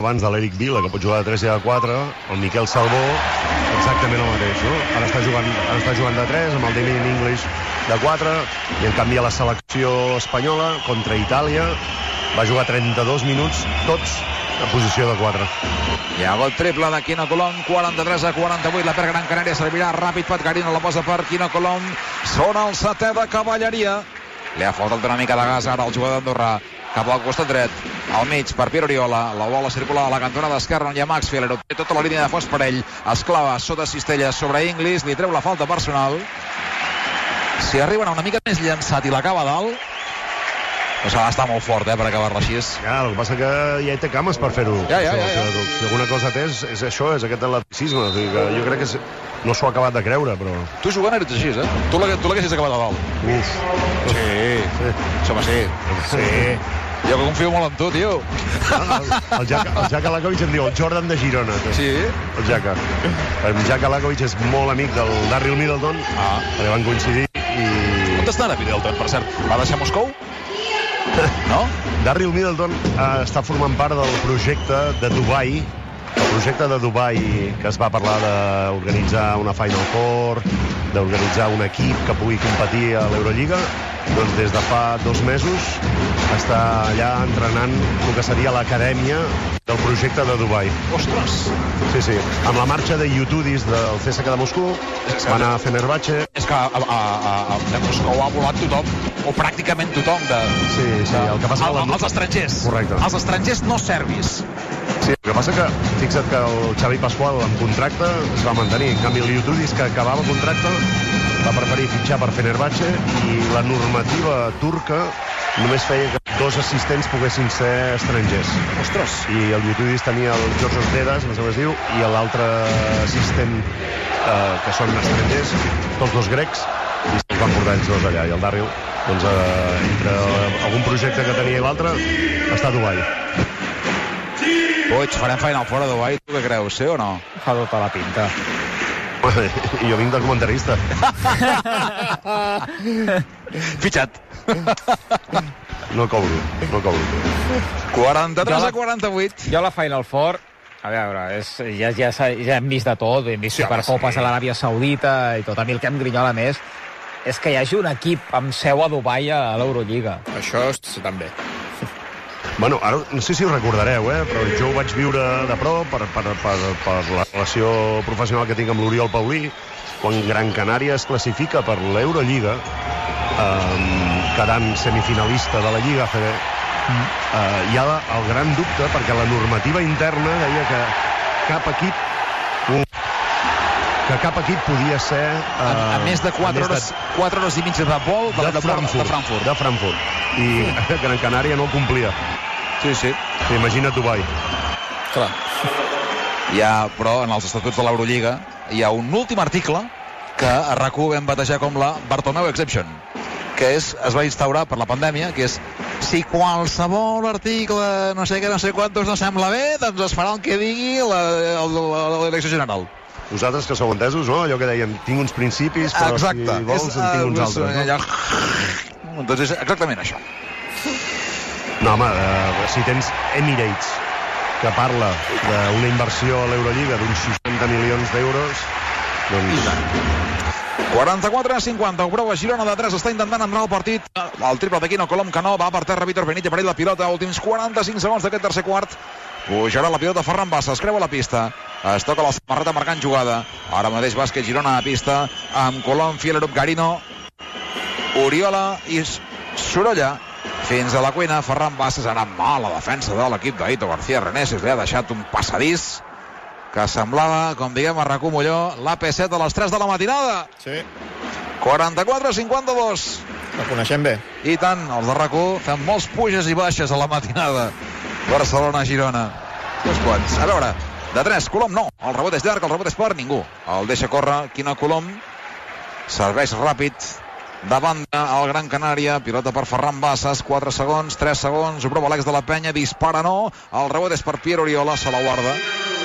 abans de l'Eric Vila, que pot jugar de 3 i de 4, el Miquel Salvó, exactament el mateix, no? Ara està jugant de 3, amb el Damien English de 4, i en canvi a la selecció espanyola, contra Itàlia, va jugar 32 minuts, tots en posició de 4. Hi ha gol triple de Quino Colom, 43-48, la perd Gran Canària, servirà ràpid Patgarino, la posa per Quino Colom, són el 7è de Cavalleria. Li ha faltat una mica de gas ara el jugador d'Andorra, cap al costat dret, al mig per Piero Oriola, la bola circula a la cantonada esquerra on hi ha Max Filero, té tota la línia de fons per ell, es clava sota cistella sobre Inglis, li treu la falta personal. Si arriben a una mica més llançat i l'acaba dalt, doncs ha d'estar molt fort, per acabar-la així. Ja, el que passa que ja té cames per fer-ho. Ja. Si alguna cosa té és això, és aquest atleticisme. O sigui que jo crec que no s'ho ha acabat de creure, però... Tu jugant eres així, Tu l'haguessis acabat a dalt. Uf. Sí. Home, sí. Jo que confio molt en tu, tio. El Jack Alakovic em diu el Jordan de Girona. Sí? El Jack. El Jack Alakovic és molt amic del Darryl Middleton, perquè van coincidir i... On està ara Middleton, per cert? Va deixar Moscou? No? Darryl Middleton està formant part del projecte de Dubai, el projecte de Dubai que es va parlar d'organitzar una Final Four, d'organitzar un equip que pugui competir a l'Eurolliga. Doncs des de fa 2 mesos està allà entrenant el que seria l'acadèmia del projecte de Dubai. Ostres! Sí. Amb la marxa de Yutudis del CSKA de Moscou, va anar a Fenerbahçe. És que a Moscou ha volat tothom, o pràcticament tothom. Sí, el que passa... Els estrangers. Correcte. Els estrangers no serbis. Sí, el que passa que, fixa't que el Xavi Pasqual en contracte es va mantenir. En canvi, el Yutudis, que acabava contracte, va preferir fitxar per Fenerbahçe, i la normativa turca només feia que 2 assistents poguessin ser estrangers. Ostres! I el Yutudis tenia el Georgios Dedas, no sé com es diu, i l'altre assistent que són estrangers, tots 2 grecs, i se'ls van portar ells 2 allà. I el Darryl, doncs, entre algun projecte que tenia i l'altre, està a Dubai. Puig, farem Final Four a Dubai, tu què creus, sí o no? Fa tota la pinta. I jo vinc de comentarista. Fitxat. No cobro. 43-48. Jo la Final Four, a veure, ja hem vist de tot, hem vist Supercopes a l'Aràbia Saudita i tot. A mi el que em grinyola més és que hi hagi un equip amb seu a Dubai a l'Eurolliga. Això també. Bueno, ara no sé si ho recordareu, però jo ho vaig viure de prop per la relació professional que tinc amb l'Oriol Paulí, quan Gran Canària es classifica per l'Eurolliga, quedant semifinalista de la Lliga ACB. Hi ha el gran dubte, perquè la normativa interna deia que cap equip podia ser... a més de 4 hores i mitja de vol de Frankfurt. I Gran Canària no complia. Sí. Imagina't Dubai. Clar. Però en els estatuts de l'Eurolliga hi ha un últim article que a RAC1 vam batejar com la Bartomeu Exception, que es va instaurar per la pandèmia, que és si qualsevol article no sé quantos no sembla bé, doncs es farà el que digui la direcció general. Vosaltres que sou entesos, no? Allò que dèiem, tinc uns principis, però exacte. Si vols en tinc uns altres. No? Doncs és exactament això. No, home, si tens Emirates, que parla d'una inversió a l'Eurolliga d'uns 60 milions d'euros, doncs... 44-50, ho prova Girona de 3, està intentant entrar al partit. El triple de Quino Colom, que no, va per terra Vítor Benítez, per ell la pilota, últims 45 segons d'aquest tercer quart. Pujarà la pilota Ferran Bassa, es creua la pista, es toca la samarreta marcant jugada. Ara mateix bàsquet Girona a pista, amb Colom, Fielerup, Garino, Oriola i Sorolla. Fins a la cuina, Ferran Bassa, serà mala defensa de l'equip d'Aito García Reneses, li ha deixat un passadís que semblava, com diguem a RAC1 Molló, l'AP7 a les 3 de la matinada. Sí. 44-52. La coneixem bé. I tant, els de RAC1 fem molts puges i baixes a la matinada. Barcelona-Girona. Uns quants. A veure, de 3, Colom no. El rebot és llarg, el rebot és per ningú. El deixa córrer Quino Colom. Serveix ràpid. De banda, el Gran Canària, pilota per Ferran Bassas, 4 segons, 3 segons, ho prova Alex de la Penya, dispara no, el rebot és per Piero Oriola, se la guarda.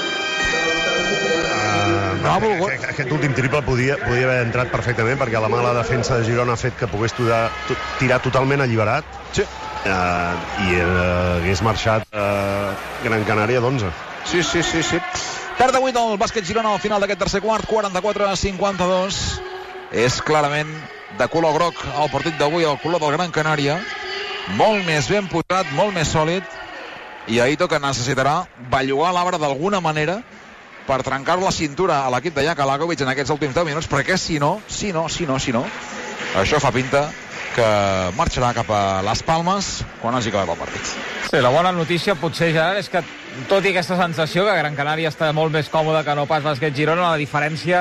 Aquest últim triple podia haver entrat perfectament, perquè la mala defensa de Girona ha fet que pogués tirar totalment alliberat. Sí. i hagués marxat Gran Canària d'11. Sí. Perd de 8 el bàsquet Girona al final d'aquest tercer quart, 44-52. És clarament de color groc el partit d'avui, el color del Gran Canària. Molt més ben posat, molt més sòlid, i Aito que necessitarà bellugar l'arbre d'alguna manera per trencar la cintura a l'equip de Jaka Lakovic en aquests últims 10 minuts, perquè si no, això fa pinta que marxarà cap a les Palmes quan hagi acabat el partit. Sí, la bona notícia potser, Gerard, és que tot i aquesta sensació que Gran Canària està molt més còmode que no pas Bàsquet Girona, la diferència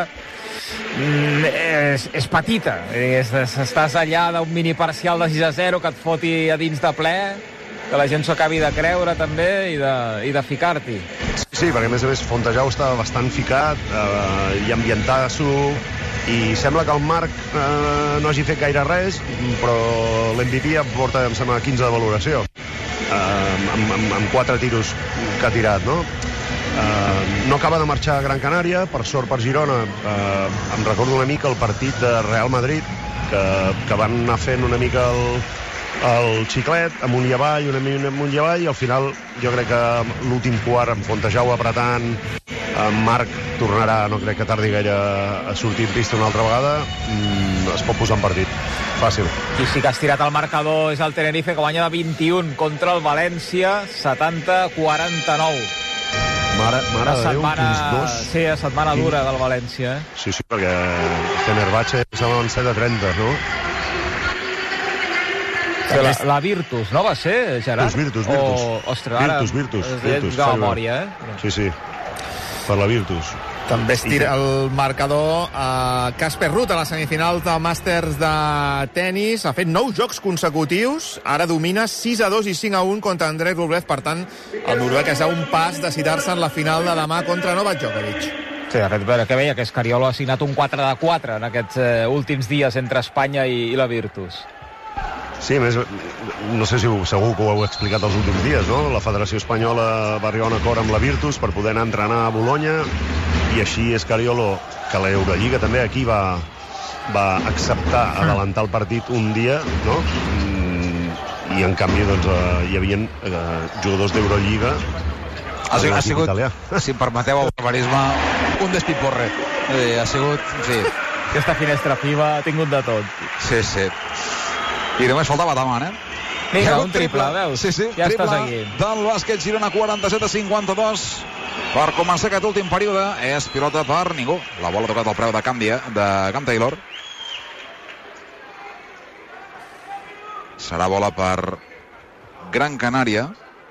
és petita. Estàs allà d'un mini parcial de 6-0 que et foti a dins de ple, que la gent s'ho acabi de creure també i de ficar-t'hi. Sí, perquè a més Fontejau està bastant ficat i ambientar-s'ho, i sembla que el Marc no hagi fet gaire res, però l'MVP porta, em sembla, 15 de valoració amb 4 tiros que ha tirat, no? No acaba de marxar a Gran Canària, per sort per Girona. Em recordo una mica el partit de Real Madrid, que van anar fent una mica el xiclet, amunt i avall, amunt i avall, i al final jo crec que l'últim quart, amb Fontejau apretant, Marc tornarà, no crec que tardi gaire a sortir en pista una altra vegada, es pot posar en partit fàcil. I sí que has tirat el marcador és el Tenerife, que guanya de 21 contra el València, 70-49. Mare de Déu, quins dos. Sí, setmana dura del València. Sí, perquè Fenerbahçe estava en 7-30, no? La Virtus, no va ser, Gerard? Virtus. Ostres, ara Virtus. De memòria, Sí. Per la Virtus. També es tira el marcador a Casper Ruud a la semifinal del Màsters de tennis. Ha fet 9 jocs consecutius. Ara domina 6-2 i 5-1 contra Andrei Rublev. Per tant, el noruec és a un pas de citar-se en la final de demà contra Novak Djokovic. Sí, de fet, que veia que Escariolo ha signat un 4-4 en aquests últims dies entre Espanya i la Virtus. Sí, a més, no sé si segur que ho heu explicat els últims dies, no? La Federació Espanyola va arribar a un acord amb la Virtus per poder anar a entrenar a Bolonya, i així Escariolo, que la Eurolliga també aquí va acceptar adelantar el partit un dia, no? I en canvi doncs, hi havia jugadors d'Eurolliga. Ha sigut, si em permeteu el barbarisme, un despiporre. Ha sigut, sí. Aquesta finestra FIBA ha tingut de tot. Sí. I només faltava Taman, Vinga, un triple, veus? Sí, ja estàs aquí. Del bàsquet Girona, 47-52. Per començar aquest últim període, és pilota per ningú. La bola ha tocat el preu de Cam Taylor. Serà bola per Gran Canària.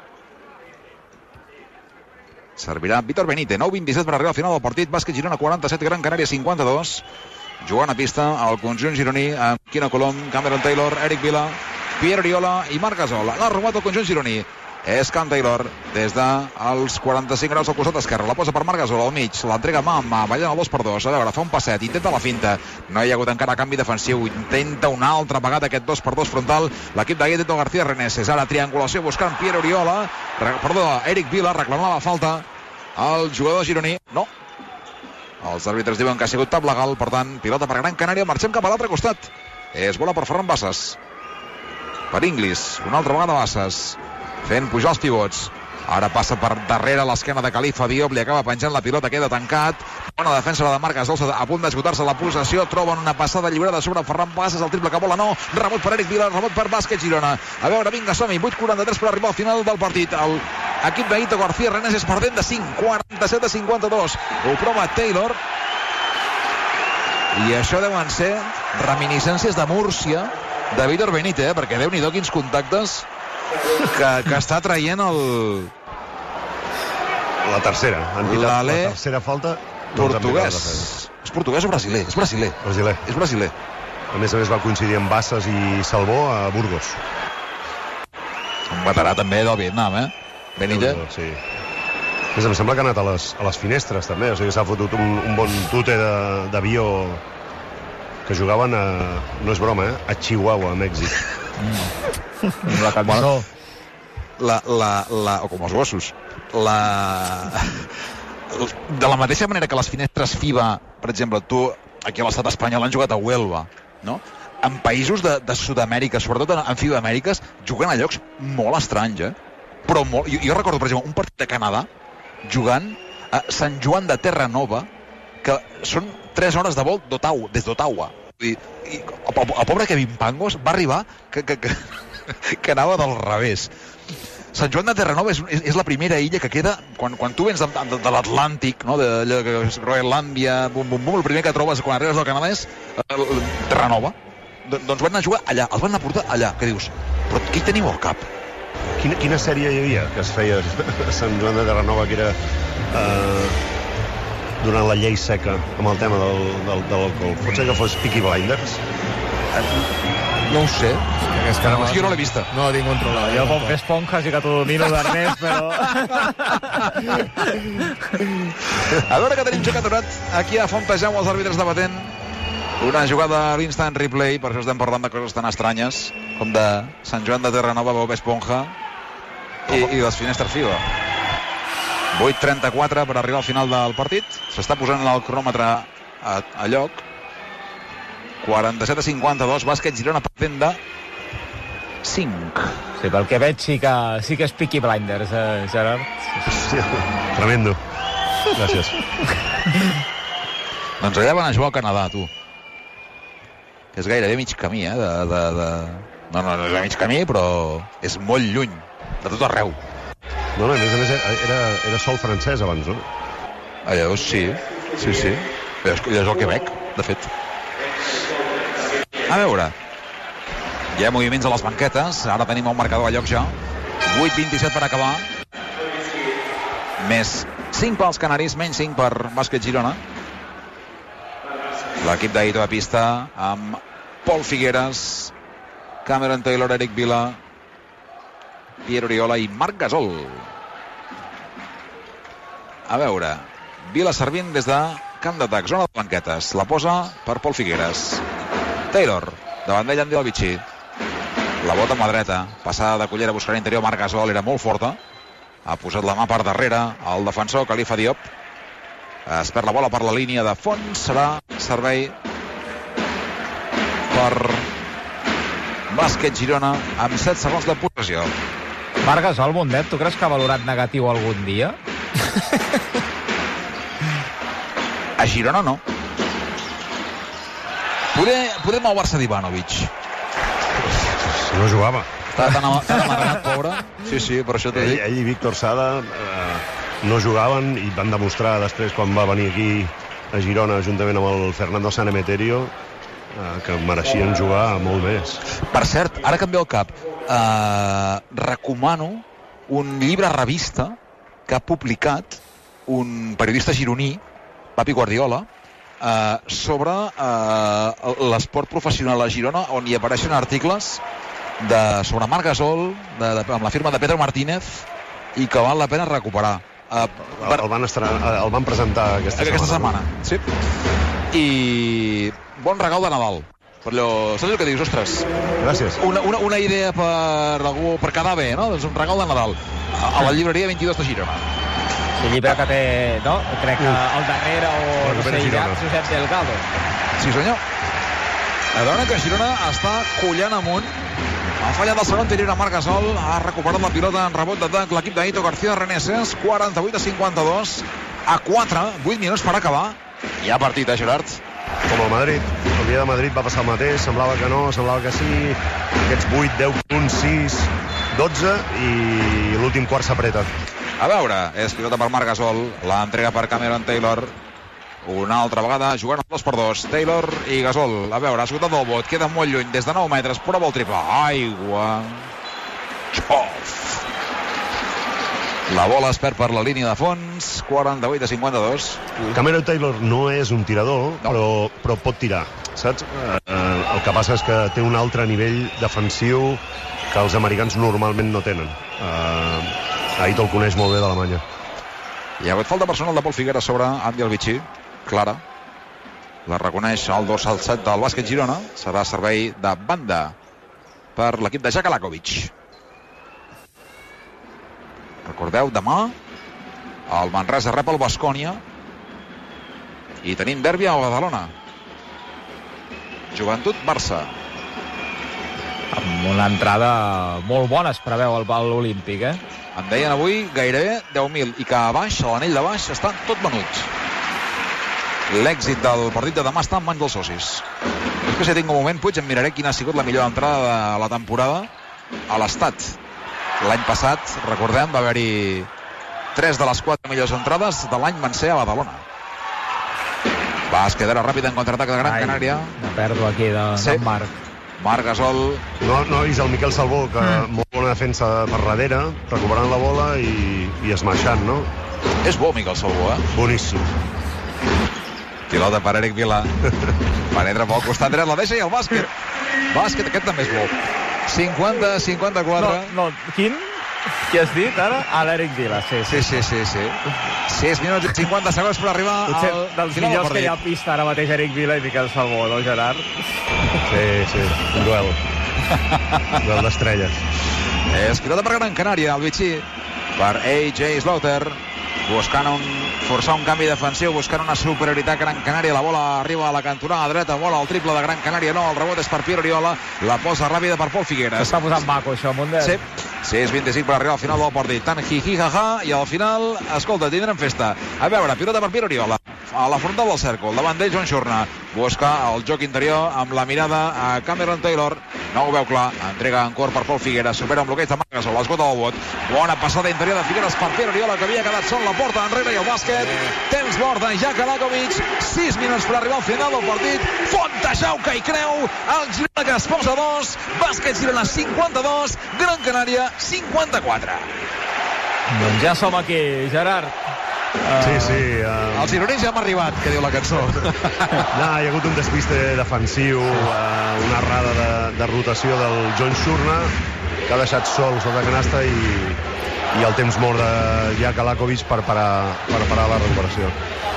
Servirà Víctor Benítez. 9-27 per arribar al final del partit. Bàsquet Girona, 47, Gran Canària, 52. Jugant a pista el conjunt gironí amb Quino Colom, Cameron Taylor, Eric Vila, Pierre Oriola i Marc Gasol. L'ha robat el conjunt gironí. És Cam Taylor des dels 45 graus al costat esquerre. La posa per Marc Gasol al mig. L'entrega mà amb mà, ballant el 2x2. A veure, fa un passet, intenta la finta. No hi ha hagut encara canvi defensiu. Intenta una altra vegada aquest 2x2 frontal. L'equip de Guedeto García Reneses. Ara triangulació buscant Pierre Oriola. Eric Vila reclamava falta. El jugador gironí, no. Els àrbitres diuen que ha sigut tab legal, per tant, pilota per Gran Canària. Marxem cap a l'altre costat. És bola per Ferran Bassas. Per Inglis, una altra vegada Bassas. Fent pujar els pivots. Ara passa per darrere l'esquena de Khalifa Diop, li acaba penjant la pilota, queda tancat. Bona defensa la de Marc Gasol, a punt d'esgotar-se la possessió. Troben una passada lliurada sobre Ferran Bassas, el triple que vola no. Rebot per Eric Vila, rebot per Bàsquet Girona. A veure, vinga, som-hi, 8:43 per arribar al final del partit. L'equip de Guito García Reneses perdent de 5, 47-52. Ho prova Taylor. I això deuen ser reminiscències de Múrcia de Víctor Benítez, perquè Déu-n'hi-do quins contactes que està traient la tercera. La tercera falta. Portuguès. És portuguès o brasiler? És brasiler. És brasiler. A més va coincidir amb Bassas i Salvó a Burgos. Un veterà també del Vietnam, Benítez. Sí. Em sembla que ha anat a les finestres també, o sigui, s'ha fotut un bon tute d'avió que jugaven no és broma, a Chihuahua, a Mèxic. La cançó. O com els gossos. De la mateixa manera que les finestres FIBA, per exemple, tu aquí a l'estat espanyol han jugat a Huelva, no? en països de Sud-amèrica, sobretot en Sud-amèriques, juguen a llocs molt estranys, però molt... Jo recordo, per exemple, un partit de Canadà jugant a Sant Joan de Terranova, que són 3 hores de vol des d'Ottawa. I el pobre Kevin Pangos va arribar que anava del revés. Sant Joan de Terranova és la primera illa que queda quan tu vens de l'Atlàntic, no? De Groenlàndia, el primer que trobes quan arribes al Canadà és Terranova. Doncs van anar a jugar allà, els van anar a portar allà. Què dius? Però què hi teniu al cap? Quina sèrie hi havia que es feia a Sant Joan de Terranova, que era durant la llei seca, amb el tema de l'alcohol? Pot ser que fos Peaky Blinders? No ho sé. Jo no l'he vista. No tinc controlat. Jo com fes ponjas i que t'ho domino d'Ernest, però... A veure que tenim jocat aturat aquí a Fontejau, els àrbitres debatent una jugada a l'instant replay. Per això estem parlant de coses tan estranyes com de Sant Joan de Terranova, Bob Esponja i les finestres FIBA. 8:34 per arribar al final del partit. S'està posant el cronòmetre a lloc. 47-52, bàsquet Girona perdent de 5. Sí, pel que veig sí que és Peaky Blinders, Gerard. Sí, tremendo. Gràcies. Doncs allà van a jugar al Canadà, tu. Que és gairebé mig camí, No és mig camí, però és molt lluny, de tot arreu. No, a més era sol francès abans, no? Allò, sí. És el Quebec, de fet. A veure, hi ha moviments a les banquetes. Ara tenim un marcador a lloc ja. 8:27 per acabar. Més 5 pels canaris, menys 5 per bàsquet Girona. L'equip d'Aito a pista amb Pol Figueres, Cameron Taylor, Eric Vila, Pierre Oriola i Marc Gasol. A veure, Vila servint des de camp d'atac, zona de banquetes. La posa per Pol Figueres. Taylor, davant d'ell Andy Albici. La bota amb la dreta, passada de Cullera a buscar l'interior. Marc Gasol era molt forta, ha posat la mà per darrere el defensor Khalifa Diop. Es perd la bola per la línia de fons. Serà servei per bàsquet Girona amb 7 segons de possessió. Marc Gasol, Mundet, tu creus que ha valorat negatiu algun dia? A Girona no. Poder moure-se d'Ivanovic. No jugava. Està tan amargat, pobre. Sí, per això t'ho dic. Ell i Víctor Sada no jugaven i van demostrar després, quan va venir aquí a Girona juntament amb el Fernando Sanemeterio, que mereixien jugar molt més. Per cert, ara que em ve al cap, recomano un llibre revista que ha publicat un periodista gironí, Papi Guardiola, sobre l'esport professional a Girona, on hi apareixen articles sobre Marc Gasol amb la firma de Pedro Martínez, i que val la pena recuperar. El van presentar aquesta setmana. Sí. I bon regal de Nadal. Per allò, saps el que dius? Ostres, gràcies. Una idea per algú, per quedar bé, no? Doncs un regal de Nadal a la llibreria 22 de Girona. El llibre que té, no? Crec que al darrere o Josep Delgado. Sí, senyor. A veure que Girona està collant amunt. Ha fallat el segon anterior a Marc Gasol. Ha recuperat la pilota en rebot d'atac l'equip d'Aito García Reneses. 48-52 a 4. 8 minuts per acabar. Hi ha partit, Gerard? Com el Madrid. El dia de Madrid va passar el mateix. Semblava que no, semblava que sí. Aquests 8, 10 punts, 6, 12 i l'últim quart s'apreta. A veure, és pilota per Marc Gasol. L'entrega per Cameron Taylor. Una altra vegada jugant a 2x2. Taylor i Gasol. A veure, ha esgotat el bot. Queda molt lluny. Des de 9 metres. Prova el triple. Aigua. Xof. La bola es perd per la línia de fons. 48-52. Cameron Taylor no és un tirador, no. però pot tirar, saps? El que passa és que té un altre nivell defensiu que els americans normalment no tenen. Aito el coneix molt bé d'Alemanya. Hi ha hagut falta personal de Pol Figueres sobre Andy Albici. Clara. La reconeix el dorsal 7 del bàsquet Girona. Serà servei de banda per l'equip de Jaka Lakovic. Recordeu, demà el Manresa rep el Baskonia i tenim derbi a Badalona. Joventut Barça. Amb una entrada molt bona es preveu el bal olímpic, En deien avui gairebé 10.000 i que a baix, a l'anell de baix, està tot venut. L'èxit del partit de demà està en mans dels socis. És que si tinc un moment, Puig, em miraré quina ha sigut la millor entrada de la temporada a l'Estat. L'any passat, recordem, va haver-hi 3 de les 4 millors entrades de l'any van ser a Badalona. Bàsquet ara ràpid en contraatac de Gran Canària. Una pèrdua aquí d'en Marc. Marc Gasol. No ha vist el Miquel Salvó, que molt bona defensa per darrere, recuperant la bola i esmaixant, no? És bo, Miquel Salvó, Boníssim. Pilota per Eric Vila. Penetra pel costat dret, la deixa i el bàsquet. Bàsquet, aquest també és bo. 50-54. No, quin? Qui has dit ara? L'Eric Vila, sí. 6 minuts i 50 segons per arribar potser al dels final millors del que hi ha partit. pista ara mateix Eric Vila i Miquel Salvó, no, Gerard? Sí, un duel. Duel d'estrelles. És pilota per Gran Canària, el Vichy, per AJ Slaughter, buscant forçar un canvi defensiu, buscant una superioritat Gran Canària. La bola arriba a la cantonada dreta, bola al triple de Gran Canària, no, el rebot és per Pierre Oriola, la posa ràpida per Pol Figueres. S'està posant maco això, Mundet. Sí, 6-25 per arribar al final del partit. Tant hi-hi-ha-ha, i al final, escolta, tindrem festa. A veure, pilota per Pierre Oriola, a la frontal del cèrcol, davant d'ell Joan Xurna, busca el joc interior amb la mirada a Cameron Taylor, no ho veu clar, entrega en cor per Pol Figueres, supera un bloqueig de Marc Gasol, esgota el bot, bona passada interior de Figueres per Pierre Oriola, que havia quedat sol, la porta enrere i el bàsquet, temps mort de Jakalakovic, 6 minuts per arribar al final del partit, Fontejau que hi creu, el Girona que es posa 2, bàsquet Girona 52, Gran Canària 54. Doncs ja som aquí, Gerard. Sí. Els gironins ja hem arribat, que diu la cançó. Hi ha hagut un despiste defensiu, una errada de rotació del John Xurna, que ha deixat sol sota canasta i el temps mort de Jakalakovic per parar la recuperació.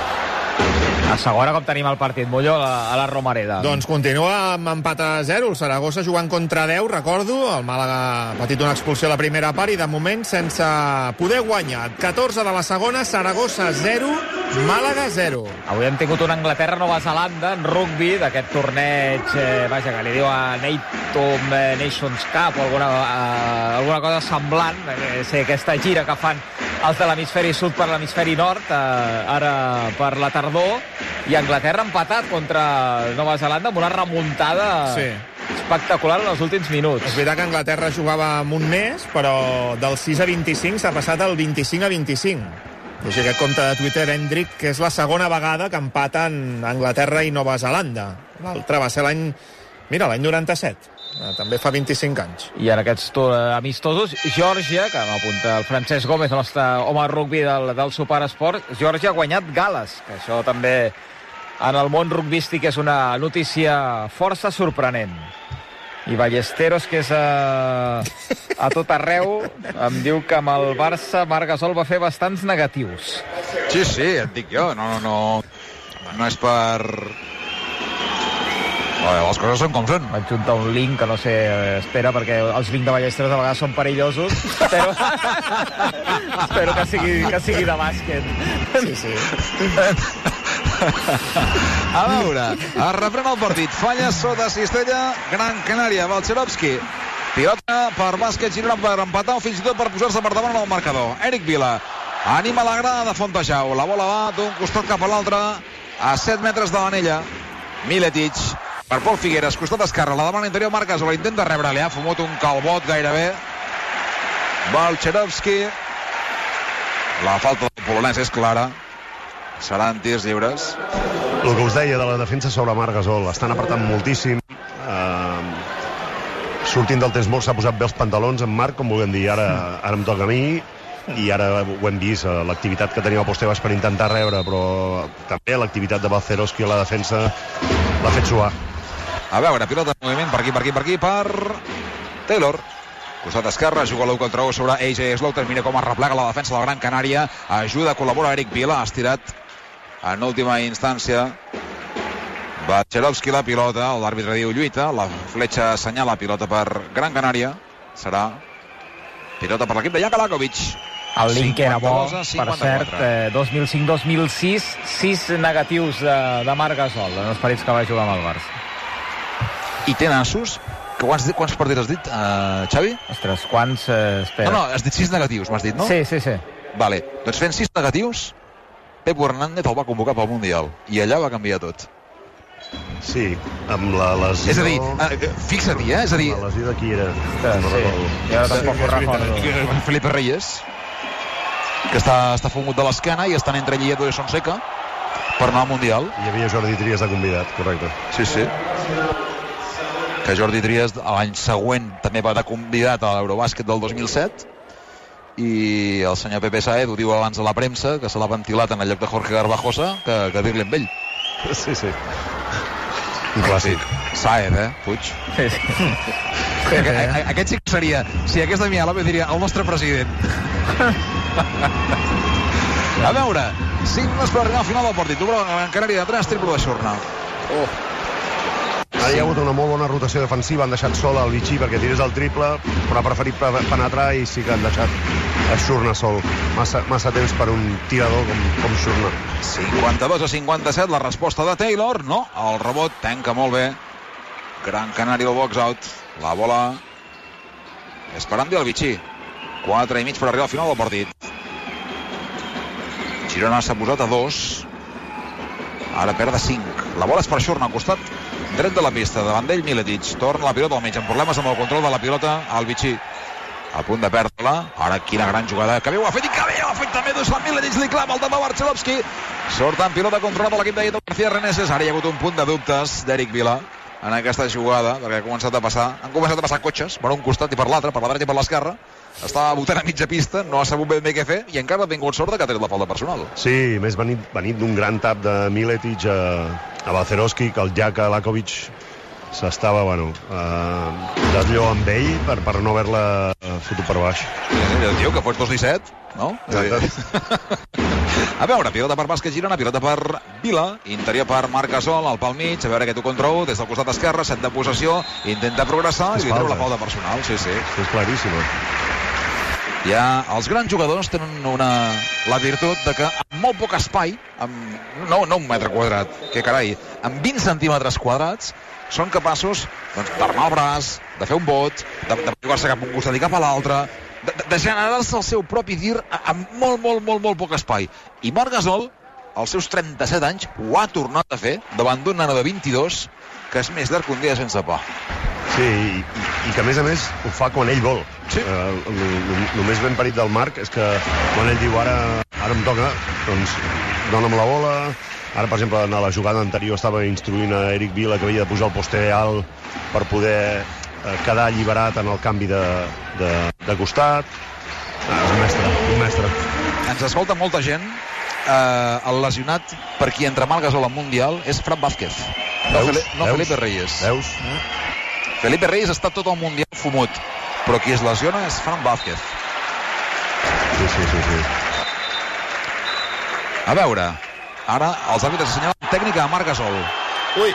A segona com tenim el partit, Molló, a la Romareda. Doncs continua amb empat a 0, el Saragossa jugant contra 10, recordo, el Màlaga ha patit una expulsió a la primera part i de moment sense poder guanyar. 14 de la segona, Saragossa 0, Màlaga 0. Avui hem tingut una Anglaterra-Nova Zelanda en rugby d'aquest torneig, vaja, que li diu a Natom Nations Cup o alguna cosa semblant, sé, aquesta gira que fan els de l'hemisferi sud per l'hemisferi nord, ara per la tardor, i Anglaterra ha empatat contra Nova Zelanda amb una remuntada espectacular en els últims minuts. És veritat que Anglaterra jugava amb un mes, però del 6 a 25 s'ha passat al 25 a 25. O sigui, aquest compte de Twitter, Hendrik, que és la segona vegada que empaten Anglaterra i Nova Zelanda. L'altre va ser l'any 97. També fa 25 anys. I en aquests amistosos, Geòrgia, que m'apunta el Francesc Gómez, el nostre home de rugby del Superesport, Geòrgia ha guanyat Gal·les, que això també en el món rugbístic és una notícia força sorprenent. I Ballesteros, que és a tot arreu, em diu que amb el Barça Marc Gasol va fer bastants negatius. Sí, et dic jo, no és per... Les coses són com són. Vaig juntar un link que no sé, espera, perquè els links de Ballesteros a vegades són perillosos, però espero que sigui de bàsquet. Sí. A veure, es reprèn el partit. Falla sota cistella Gran Canària, Balcerovski. Pilota per bàsquet Girona per empatar o fins i tot per posar-se per davant en el marcador. Eric Vila anima la grada de Fontejau. La bola va d'un costat cap a l'altre a 7 metres de l'anella. Miletic per Pol Figueres, costat esquerre, la davant interior Marc Gasol, intenta rebre, li ha fumut un calbot gairebé. Balcerovski. La falta del polonès és clara. Seran tirs lliures. El que us deia de la defensa sobre Marc Gasol, estan apretant moltíssim. Sortint del temps mort s'ha posat bé els pantalons en Marc, com vulguem dir, ara em toca a mi, i ara ho hem vist, l'activitat que tenia el Posteves per intentar rebre, però també l'activitat de Balcerovski a la defensa l'ha fet suar. A veure, pilota de moviment per aquí, per Taylor. Costat esquerre, juga l'1 contra 1 sobre AJ Slaughter. Mira com es replega la defensa de la Gran Canària. Ajuda, col·labora Eric Vila. Ha estirat en última instància Balcerovski la pilota. L'àrbitre diu lluita. La fletxa assenyala pilota per Gran Canària. Serà pilota per l'equip de Jakalakovic. El link era bo, per cert, 2005-2006, 6 negatius de Marc Gasol en els partits que va jugar amb el Barça. I té nassos Quants partits has dit, Xavi? Ostres, quants... espera. No, has dit 6 negatius, m'has dit, no? Sí. Vale, doncs fent 6 negatius, Pepo Hernández el va convocar pel Mundial. I allà va canviar tot. Sí, amb la lesió... És a dir, fixa-t'hi, és a dir... La lesió de qui era? Sí, jo tampoc ho recordo. Felipe Reyes, que està fumut de l'esquena i estan entre Lledo i Sonseca per anar al Mundial. Hi havia Jordi Trias de convidat, correcte. Sí. Que Jordi Trias l'any següent també va de convidat a l'Eurobàsquet del 2007 i el senyor Pepe Saed ho diu abans a la premsa, que se l'ha ventilat en el lloc de Jorge Garbajosa que dir-li amb ell. Sí. Un clàssic. Saed, Puig? Sí. Aquest sí que seria, si hagués de mirar-la, diria el nostre president. A veure, 5 minuts per arribar al final del partit. Obre Gran Canària de 3, triple de Xurna. Ara hi ha hagut una molt bona rotació defensiva, han deixat sol al Vichy perquè tirés el triple, però ha preferit penetrar i sí que han deixat a Xurna sol. Massa temps per un tirador com Xurna. 52-57, la resposta de Taylor, no, el rebot tanca molt bé. Gran Canària al box out, la bola és per Andy el Vichy. 4 i mig per arribar al final del partit. Girona s'ha posat a 2, ara perd de 5. La bola és per Xurna, al costat dret de la pista, davant d'ell Miletic. Torna la pilota al mig, amb problemes amb el control de la pilota al Vichy. A punt de perdre-la, ara quina gran jugada. Cabell ho ha fet i Cabell ho ha fet també. Dusan Miletic li clava el també Barcelovski. Sort en pilota controlada per l'equip d'Edo García Reneses. Ara hi ha hagut un punt de dubtes d'Eric Vila en aquesta jugada, perquè han començat a passar cotxes per un costat i per l'altre, per la dreta i per l'esquerra. Estava votant a mitja pista, no ha sabut ben bé què fer i encara ha tingut sort que ha tret la falta personal. Sí, més venit d'un gran tap de Miletic a Balcerowski, que el Jaka Lakovic s'estava, deslló amb ell per no haver-la fotut per baix. Ja diu que fos 2-17, no? A veure, pilota per bàsquet Girona, pilota per Vila, interior per Marc Gasol, al pal mig, a veure aquest 1 contra 1, des del costat esquerre, 7 de possessió, intenta progressar i li treu la falta personal. Sí. És claríssima. Ja els grans jugadors tenen la virtut de que amb molt poc espai, no un metre quadrat, que carai, amb 20 centímetres quadrats, són capaços d'armar el braç, de fer un bot, de jugar-se cap a un costat i cap a l'altre, de generar-se el seu propi tir amb molt poc espai. I Marc Gasol, als seus 37 anys, ho ha tornat a fer davant d'un nano de 22, que és més llarg que un dia sense pa. Sí, i que a més ho fa quan ell vol. Sí. El més ben parit del Marc és que quan ell diu ara em toca, doncs dona'm la bola. Ara, per exemple, en la jugada anterior estava instruint a Eric Vila que havia de posar el poster alt per poder quedar alliberat en el canvi de costat. Un mestre. Ens escolta molta gent. El lesionat per qui entra Marc Gasol al Mundial és Fran Vázquez, no Felipe Reyes. Veus? Felipe Reyes està tot el Mundial fumut, però qui es lesiona és Fran Vázquez. Sí. A veure, ara els àrbitres assenyalen tècnica a Marc Gasol. Ui.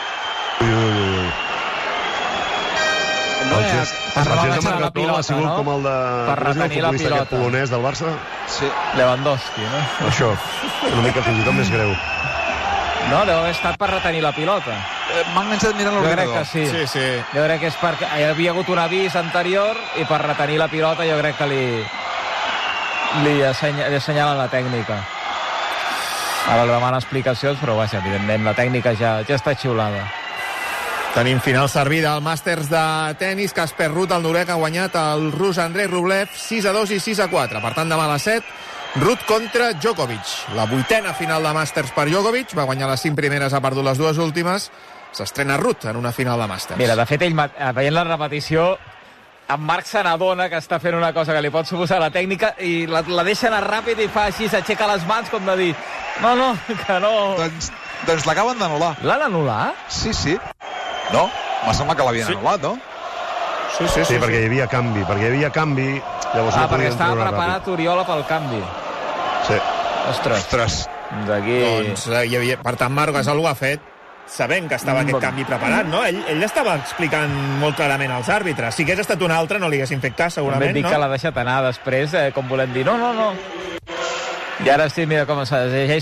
El gest de Marc Gasol ha sigut com el de... Per retenir la pilota. Aquest polonès del Barça? Sí. Lewandowski, no? Això, una mica fins i tot més greu. No, deu haver estat per retenir la pilota. M'han enganxat mirant l'ordinador. Jo crec que Sí. Jo crec que és perquè hi havia hagut un avís anterior i per retenir la pilota jo crec que li assenyalen la tècnica. Ara li demana explicacions, però vaja, evidentment la tècnica ja està xiulada. Tenim final servida al Màsters de tennis. Casper Ruud, el noruec, ha guanyat el rus Andrei Rublev 6-2 i 6-4. Per tant, demà a les 7, Ruud contra Djokovic. La 8a final de Màsters per Djokovic. Va guanyar les 5 primeres, ha perdut les 2 últimes. S'estrena Ruud en una final de Màsters. Mira, de fet, ell, veient la repetició, en Marc se n'adona que està fent una cosa que li pot suposar la tècnica i la deixa anar ràpid i fa així, s'aixeca les mans com de dir no, que no... Doncs l'acaben d'anul·lar. L'han anul·lat? Sí. No? M'ha semblat que l'havien anul·lat, no? Sí, perquè hi havia canvi. Llavors no perquè podien estava treure preparat ràpid. Oriola pel canvi. Sí. Ostres. D'aquí... Doncs hi havia... Per tant, Marc Gasol ho ha fet sabent que estava aquest canvi preparat, no? Ell estava explicant molt clarament als àrbitres. Si hagués estat un altre no li haguessin fet cas, segurament, no? Que l'ha deixat anar després, com volem dir, no. I ara sí, mira com se llegeix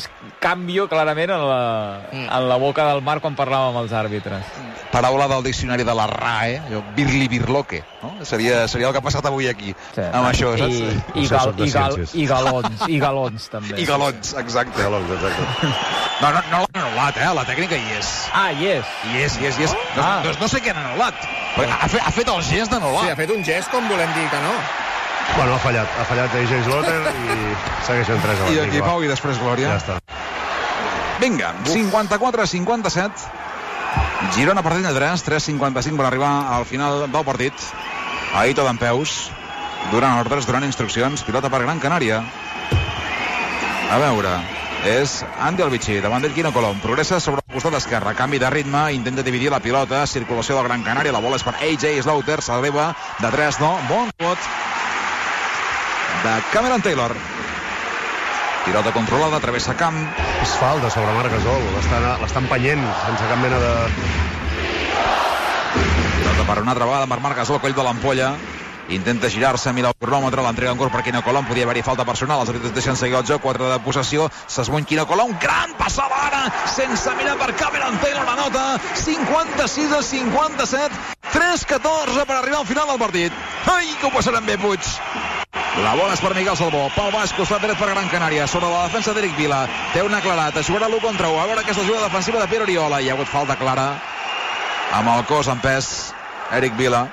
canvio clarament en la boca del Marc quan parlàvem amb els àrbitres. Paraula del diccionari de la RAE, birli-birloque, no? Seria el que ha passat avui aquí, amb això, saps? I galons, també. I galons, exacte. No l'han anul·lat, la tècnica hi és. Hi és. Hi és. No sé què han anul·lat. Ha fet el gest d'anul·lar. Sí, ha fet un gest com volem dir que no. Bueno, ha fallat AJ Slaughter i segueixen 3 a I aquí Pau i després Glòria. Ja està. Vinga, 54-57. Girona perdent de 3-55 per arribar al final del partit. Aito d'empeus, donant ordres, donant instruccions, pilota per Gran Canària. A veure, és Andy Albici, davant d'ell Quino Colom, progressa sobre el costat esquerre, canvi de ritme, intenta dividir la pilota, circulació del Gran Canària, la bola és per AJ Slaughter, s'eleva de 3, no, bon pot de Cameron Taylor. Pilota controlada, travessa camp. És falta sobre Marc Gasol, l'està empenyent sense cap mena de... Pilota per una altra vegada per Marc Gasol, coll de l'ampolla. Intenta girar-se, mira el cronòmetre, l'entrega en curt per Quino Colom, podia haver-hi falta personal, els àrbitres deixen seguir el joc, 4 de possessió, s'esmuny Quino Colom, gran passada ara, sense mirar per Cameron Taylor, la nota, 56-57, 3-14 per arribar al final del partit. Ai, que ho passarem bé, Puig. La bola és per Miquel Salvó, pel baix, costat dret per Gran Canària, sobre la defensa d'Eric Vila, té una aclarat, jugarà l'1 contra 1, a veure aquesta jugada defensiva de Pere Oriola, hi ha hagut falta clara, amb el cos en pes, Eric Vila.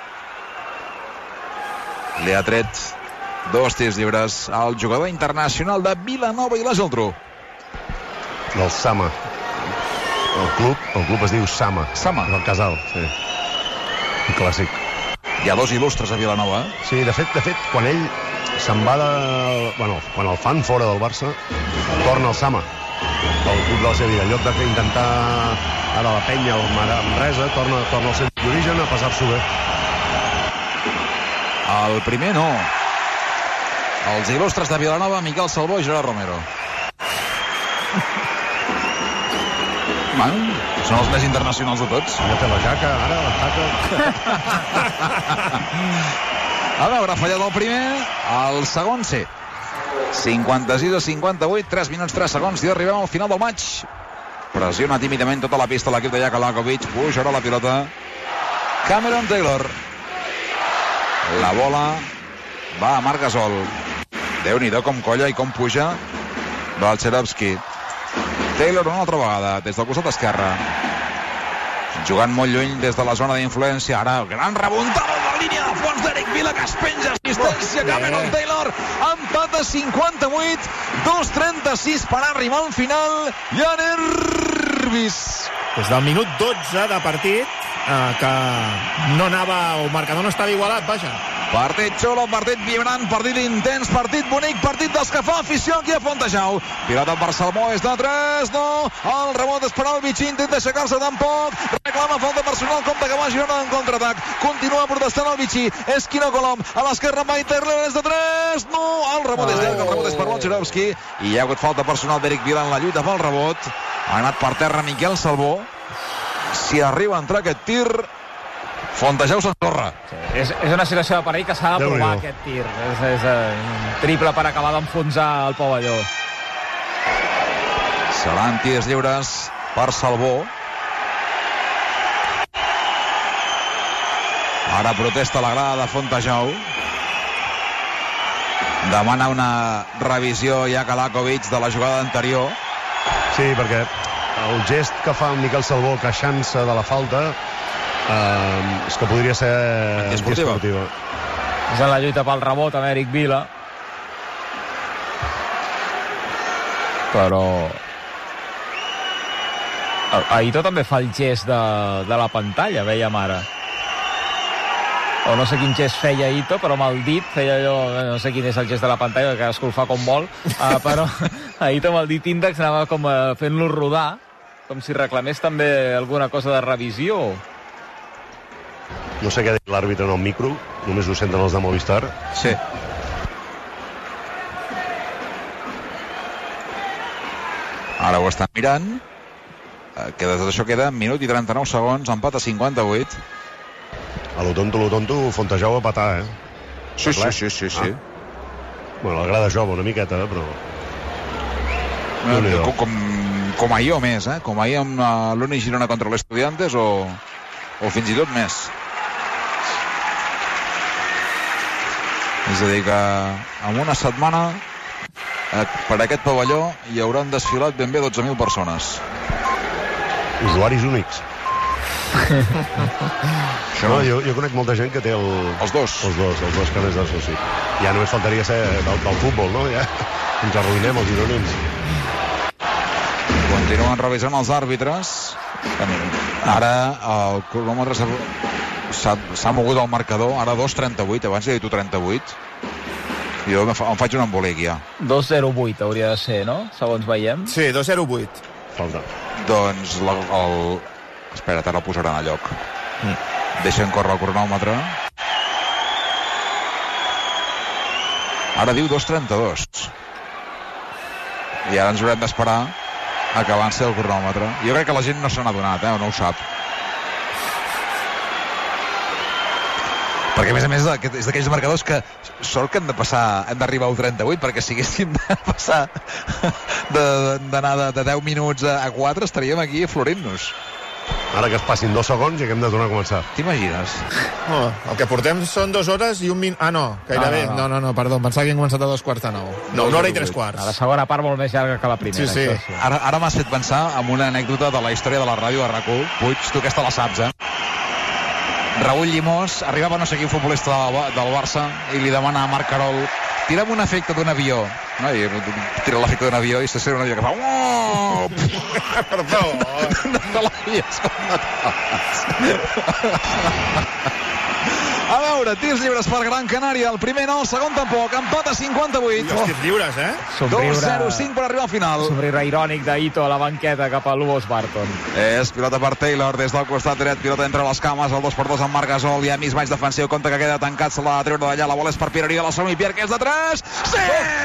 Li ha tret 2 tirs lliures al jugador internacional de Vilanova i la Geltrú. Del Sama. El club es diu Sama. Sama. El casal, sí. Un clàssic. Hi ha 2 il·lustres a Vilanova. Sí, de fet, quan ell se'n va de... Bueno, quan el fan fora del Barça, torna al Sama, el club de la seva vida. En lloc d'intentar ara la penya o Manresa, torna al seu d'origen a passar-s'ho bé. El primer no. Els il·lustres de Vilanova, Miquel Salvó i Gerard Romero. Bueno, són els més internacionals de tots. Ja té la jaca, ara la jaca. A veure, ha fallat el primer, el segon sí. 56-58, 3 minuts 3 segons i arribem al final del maig. Pressiona tímidament tota la pista l'equip de Jaka Lakovic, pujarà la pilota Cameron Taylor. La bola va a Marc Gasol. Déu-n'hi-do com colla i com puja Balcerovski. Taylor una altra vegada des del costat esquerre, jugant molt lluny des de la zona d'influència. Ara gran rebuntada de la línia de fons d'Eric Vila, que es penja, assistència Cameron Taylor, empat a 58, 2:36 per arribar al final. Hi ha nervis des del minut 12 de partit, que no anava, o el marcador no estava igualat, vaja. Partit xulo, partit vibrant, partit intens, partit bonic, partit dels que fa afició aquí a Fontejau. Pilota per Salmó, és de 3, no, el rebot és per Albici, intenta aixecar-se tampoc, reclama falta personal, compte que va Girona en contraatac, continua protestant Albici, és Quino Colom, a l'esquerra Mike Taylor, és de 3, no, el rebot és llarg, el rebot és per Balcerovski, i hi ha hagut falta personal d'Eric Vila en la lluita pel rebot, ha anat per terra Miquel Salvó. Si arriba a entrar aquest tir, Fontejau s'ensorra. Sí, és una situació de perill que s'ha de provar, aquest tir. És un triple per acabar d'enfonsar el pavelló. Seran tirs lliures per Salvó. Ara protesta la grada de Fontejau. Demana una revisió Jaka Lakovic de la jugada anterior. Sí, perquè el gest que fa en Miquel Salvó queixant-se de la falta és que podria ser esportiva. És en la lluita pel rebot amb Eric Vila, però Aito també fa el gest de la pantalla, vèiem ara, o no sé quin gest feia Aito, però amb el dit feia allò, no sé quin és el gest de la pantalla, que cadascú el fa com vol, però Aito amb el dit índex anava com fent-lo rodar, com si reclamés també alguna cosa de revisió. No sé què ha dit l'àrbitre en el micro, només ho senten els de Movistar. Sí. Ara ho estan mirant. Que des d'això queda minut i 39 segons, empat a 58. A lo tonto, Fontejau a patar, Sí. Bueno, l'agrada jove una miqueta, però... Com Com ahir o més, com ahir amb l'Uni Girona contra l'Estudiantes o fins i tot més. És a dir que en una setmana per aquest pavelló hi hauran desfilat ben bé 12.000 persones. Usuaris únics. No, jo conec molta gent que té els dos carnets de soci. Ja només faltaria ser del futbol, no? Ja ens arruïnem els gironins. Continuen revisant els àrbitres. Ara el cronòmetre s'ha mogut al marcador. Ara 2.38, abans he dit 38. Jo em faig un embolic ja. 2.08 hauria de ser, no? Segons veiem. Sí, 2.08. Falta. Doncs espera't, ara el posaran a lloc. Deixen córrer el cronòmetre. Ara diu 2.32. I ara ens haurem d'esperar a que avanci el cronòmetre. Jo crec que la gent no se n'ha adonat, o no ho sap. Perquè, a més, és d'aquells marcadors que sort que hem d'arribar a 1.38, perquè si haguéssim de passar d'anar de 10 minuts a 4, estaríem aquí florint-nos. Ara que es passin 2 segons i que hem de tornar a començar. T'imagines? No, el que portem són 2 hores i un minut... Ah, no, gairebé. No, perdó, em pensava que hem començat a 2:45. No, 1 hora i 3/4. La segona part molt més llarga que la primera. Sí. Ara m'has fet pensar en una anècdota de la història de la ràdio a RAC1. Puig, tu aquesta la saps, Raúl Llimós arribava no sé quin futbolista del Barça i li demana a Marc Carol: tira'm un efecte d'un avió. No? I tira l'efecte d'un avió i se sent un avió que fa... Perdó. No l'havies escoltat. A veure, tirs lliures per Gran Canària. El primer no, el segon tampoc. Empat a 58. I els tirs lliures, 2-0-5 per arribar al final. Somriure irònic d'Ito a la banqueta cap a Lubos Barton. És pilota per Taylor des del costat dret. Pilota entre les cames. El 2x2 amb Marc Gasol. Hi ha mismatch defensiu. Compte que queda tancat. Se l'ha de treure d'allà. La bola és per Pierre. La segona i Pierre, que és de 3. Sí!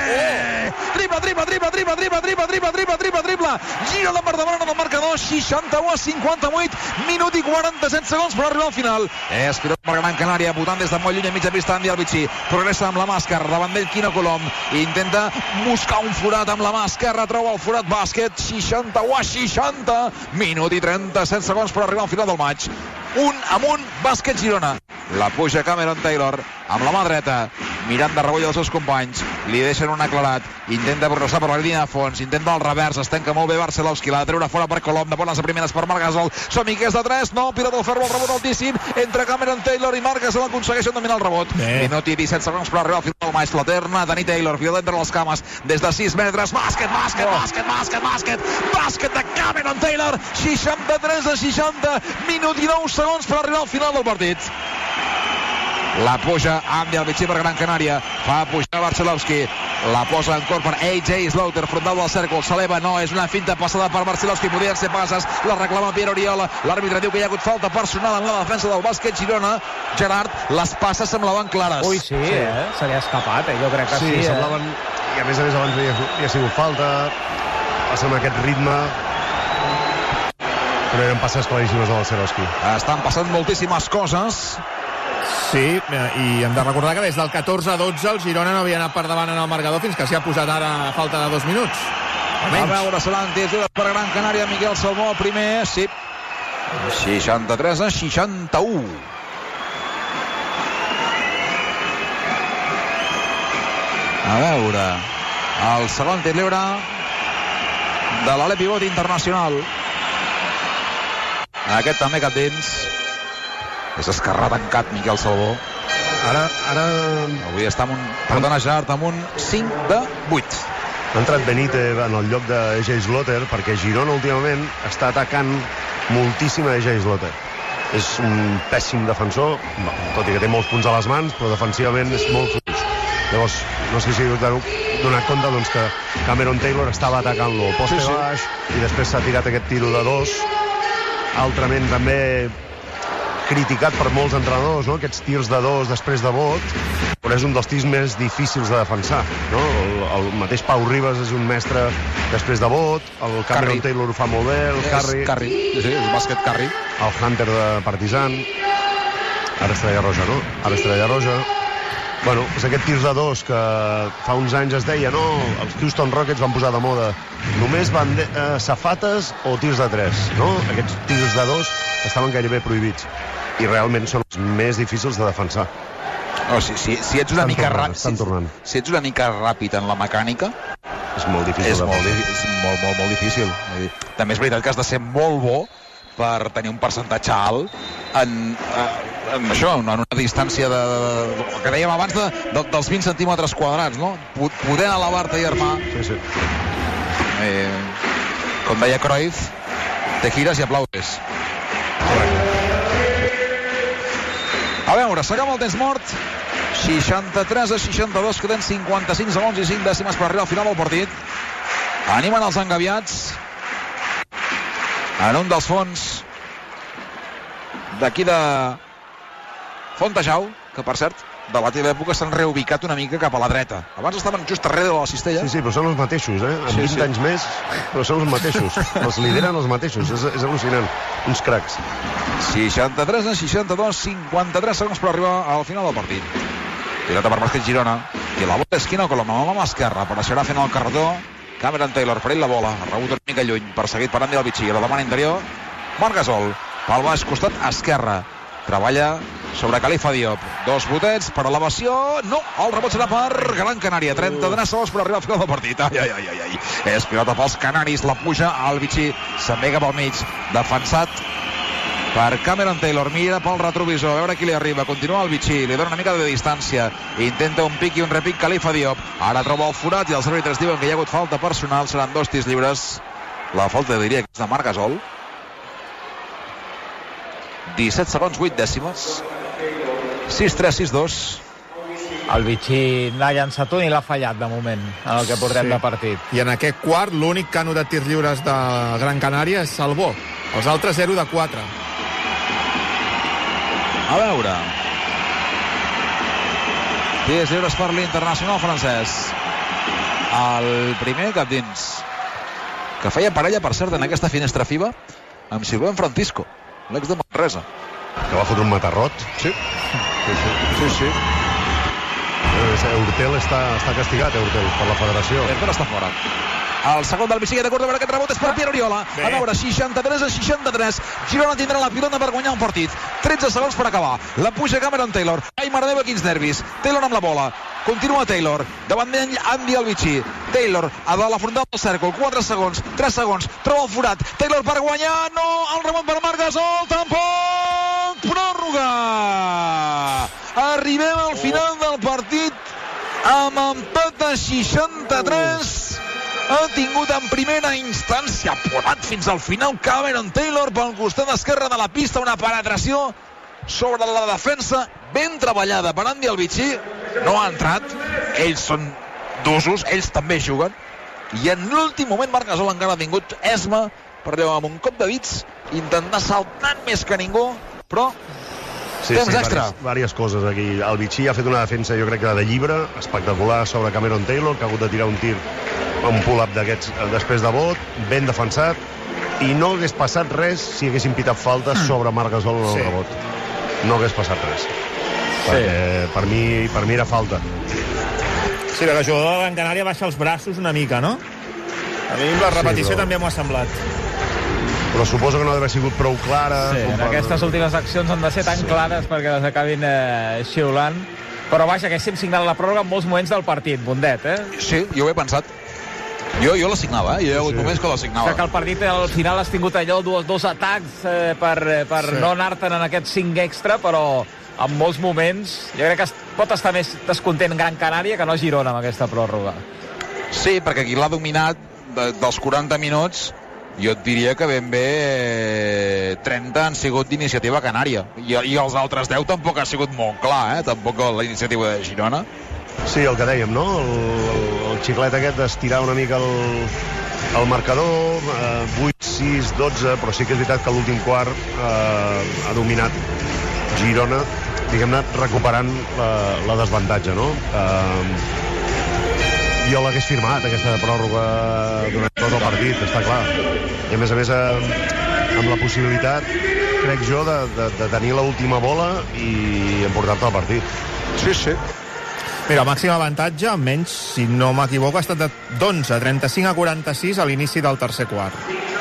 Triple. Gira la part davant del marcador. 61 a 58. Minut i 47 segons per arribar al final. És pilota per Gran Canària. Votant des de molt lluny a mitja pista Andy Albici. Progressa amb la mà esquerra. Davant d'ell Quino Colom. Intenta buscar un forat amb la mà esquerra. Troba el forat bàsquet. 61 a 60. Minut i 37 segons per arribar al final del maig. Un amunt, bàsquet Girona. La puja Cameron Taylor amb la mà dreta, mirant de rebull els seus companys. Li deixen un aclarat. Intenta progressar per la línia de fons. Intenta el revers. Es tanca molt bé Barcelowski. L'ha de treure fora per Colom. De bones a primeres per Marc Gasol. Som-hi, que és de 3. No, pilota del ferro. El rebot altíssim. Entre Cameron Taylor i Marc Gasol aconsegueixen dominar el rebot. Minut i 17 segons per arribar al final del maig. La terna Dani Taylor. Pilota entre les cames. Des de 6 metres. Bàsquet de Cameron Taylor. 63 a 60. Minut i 9 segons per arribar al final del partit. La puja Andy Albici per Gran Canària. Fa pujar Barcelowski. La posa en cor per AJ Slaughter, frontal del cèrcol. S'eleva, no, és una finta passada per Barcelowski. Podrien ser passes. La reclama Pierre Oriola. L'àrbitre diu que hi ha hagut falta personal en la defensa del bàsquet Girona. Gerard, les passes semblaven clares. Ui, sí, se li ha escapat, jo crec que sí. Semblaven... I a més abans havia sigut falta. Passa amb aquest ritme. Però eren passes claríssimes de Barcelowski. Estan passant moltíssimes coses. Sí, i hem de recordar que des del 14-12 el Girona no havia anat per davant en el marcador fins que s'hi ha posat ara a falta de 2 minuts. A veure, seran tirs per Gran Canària. Miquel Salmó, el primer, sí. 63 a 61. A veure, el segon tir lliure de l'Ale Pivot internacional. Aquest també cap dins. És esquerrà tancat Miquel Salvó. Ara... Avui està amb un... Perdona, Gerard, amb un 5 de 8. Ha entrat Benítez en el lloc de EJ Slaughter perquè Girona últimament està atacant moltíssim a EJ Slaughter. És un pèssim defensor, tot i que té molts punts a les mans, però defensivament és molt fluix. Llavors, no sé si us heu donat compte doncs, que Cameron Taylor estava atacant-lo al poste baix i després s'ha tirat aquest tiro de 2. Altrament també criticat per molts entrenadors, no? Aquests tirs de 2 després de vot, però és un dels tirs més difícils de defensar, no? El mateix Pau Ribas és un mestre després de vot, el Cameron Taylor ho fa molt bé, el Carri. Sí, el bàsquet Carri. El Hunter de Partizan. Ara Estrella Roja, no? Ara Estrella Roja. Bueno, és aquest tirs de dos que fa uns anys es deia, no? Els Houston Rockets van posar de moda només safates o tirs de 3, no? Aquests tirs de dos estaven gairebé prohibits i realment són els més difícils de defensar. No, si ets una mica ràpid, si ets una mica ràpid en la mecànica, és molt difícil. És molt difícil. També és veritat que has de ser molt bo per tenir un percentatge alt en això, en una distància el que dèiem abans dels 20 centímetres quadrats, no? Poder elevar-te i armar. Sí. Com deia Cruyff, te giras i aplaudes. A veure, s'acaba el temps mort. 63-62, queden 55 segons i 5 dècimes per arribar al final del partit. Animen els engaviats en un dels fons d'aquí de Fontejau, que per cert de la teva època s'han reubicat una mica cap a la dreta. Abans estaven just darrere de la cistella. Sí, però són els mateixos, amb 20 anys més, però són els mateixos. Els lideren els mateixos, és al·lucinant. Uns cracs. 63-62, 53 segons per arribar al final del partit. Pilota per Bàsquet Girona, i la bola d'esquina Colom amb la mà esquerra, apareixerà fent el carretó Cameron Taylor, per ell la bola, ha rebut una mica lluny, perseguit per Andy Albici, la demana interior, Marc Gasol, pel baix costat esquerra, treballa sobre Khalifa Diop, dos botets per elevació, no, el rebot serà per Gran Canària, 33 segons per arribar al final del partit, ai, és pilota pels canaris, la puja Albici, s'envega pel mig, defensat per Cameron Taylor, mira pel retrovisor, a veure qui li arriba, continua Albici, li dona una mica de distància, intenta un pic i un repic Khalifa Diop, ara troba el forat i els àrbitres diuen que hi ha hagut falta personal, seran 2 tirs lliures, la falta diria que és de Marc Gasol, 17 segons, 8 dècimes, 6-3, 6-2. Albici n'ha llançat un i l'ha fallat de moment en el que portem de partit. I en aquest quart l'únic que ha anotat tirs lliures de Gran Canària és Salvó, els altres 0 de 4. A veure, tirs lliures per l'internacional francès, el primer cap dins, que feia parella per cert en aquesta finestra FIBA amb Sylvain Francisco, l'ex de Manresa, que va fotre un matarrot. sí. Urtel està castigat, Urtel, per la federació. Urtel està fora. El segon del Vichy de curt, a veure, aquest rebot és per Pierre Oriola. A veure, 63-63. Girona tindrà la pilota per guanyar un partit. 13 segons per acabar. La puja Cameron Taylor. Ai, mare meva, quins nervis. Taylor amb la bola. Continua Taylor. Davant d'ell, Andy Albici. Taylor, a la frontal del cèrcol. 4 segons, 3 segons. Troba el forat. Taylor per guanyar. No, el rebot per Marc Gasol. Tampoc. Pròrroga. Arribem al final del partit amb empat a 63. Ha tingut en primera instància posat fins al final Cameron Taylor pel costat esquerre de la pista, una penetració sobre la defensa ben treballada per Andy Albici, no ha entrat, ells són d'usos, ells també juguen, i en l'últim moment Marc Gasol encara ha tingut esma per allò amb un cop de dits intentar saltar més que ningú, però temps extra. Vàries coses aquí. Albici ha fet una defensa, jo crec que de llibre, espectacular sobre Cameron Taylor, que ha hagut de tirar un tir, un pull-up d'aquests després de bot, ben defensat, i no hagués passat res si haguessin pitat faltes sobre Marc Gasol en el rebot. No hagués passat res. Perquè per mi era falta. Sí, el jugador de Gran Canària baixa els braços una mica, no? A mi la repetició també m'ho ha semblat. Però suposo que no ha d'haver sigut prou clara. Sí, aquestes últimes accions han de ser tan clares perquè les acabin xiulant. Però vaja, que hem signat la pròrroga en molts moments del partit, Bondet, Sí, jo ho he pensat. Jo la signava, hi ha hagut moments que la signava. Que el partit al final has tingut allò, dos atacs per no anar-te'n en aquest 5 extra, però en molts moments jo crec que pot estar més descontent Gran Canària que no Girona amb aquesta pròrroga. Sí, perquè qui l'ha dominat dels 40 minuts, jo et diria que ben bé 30 han sigut d'iniciativa canària, i els altres 10 tampoc ha sigut molt clar, tampoc la iniciativa de Girona. Sí, el que dèiem, no? El xiclet aquest d'estirar una mica el marcador, 8-6-12, però sí que és veritat que l'últim quart ha dominat Girona, diguem-ne, recuperant la desavantatge, no? Jo l'hagués firmat, aquesta pròrroga, durant tot el partit, està clar. I a més, amb la possibilitat, crec jo, de tenir l'última bola i emportar-te el partit. Sí. Mira, el màxim avantatge, almenys, si no m'equivoco, ha estat de 35 a l'inici del tercer quart.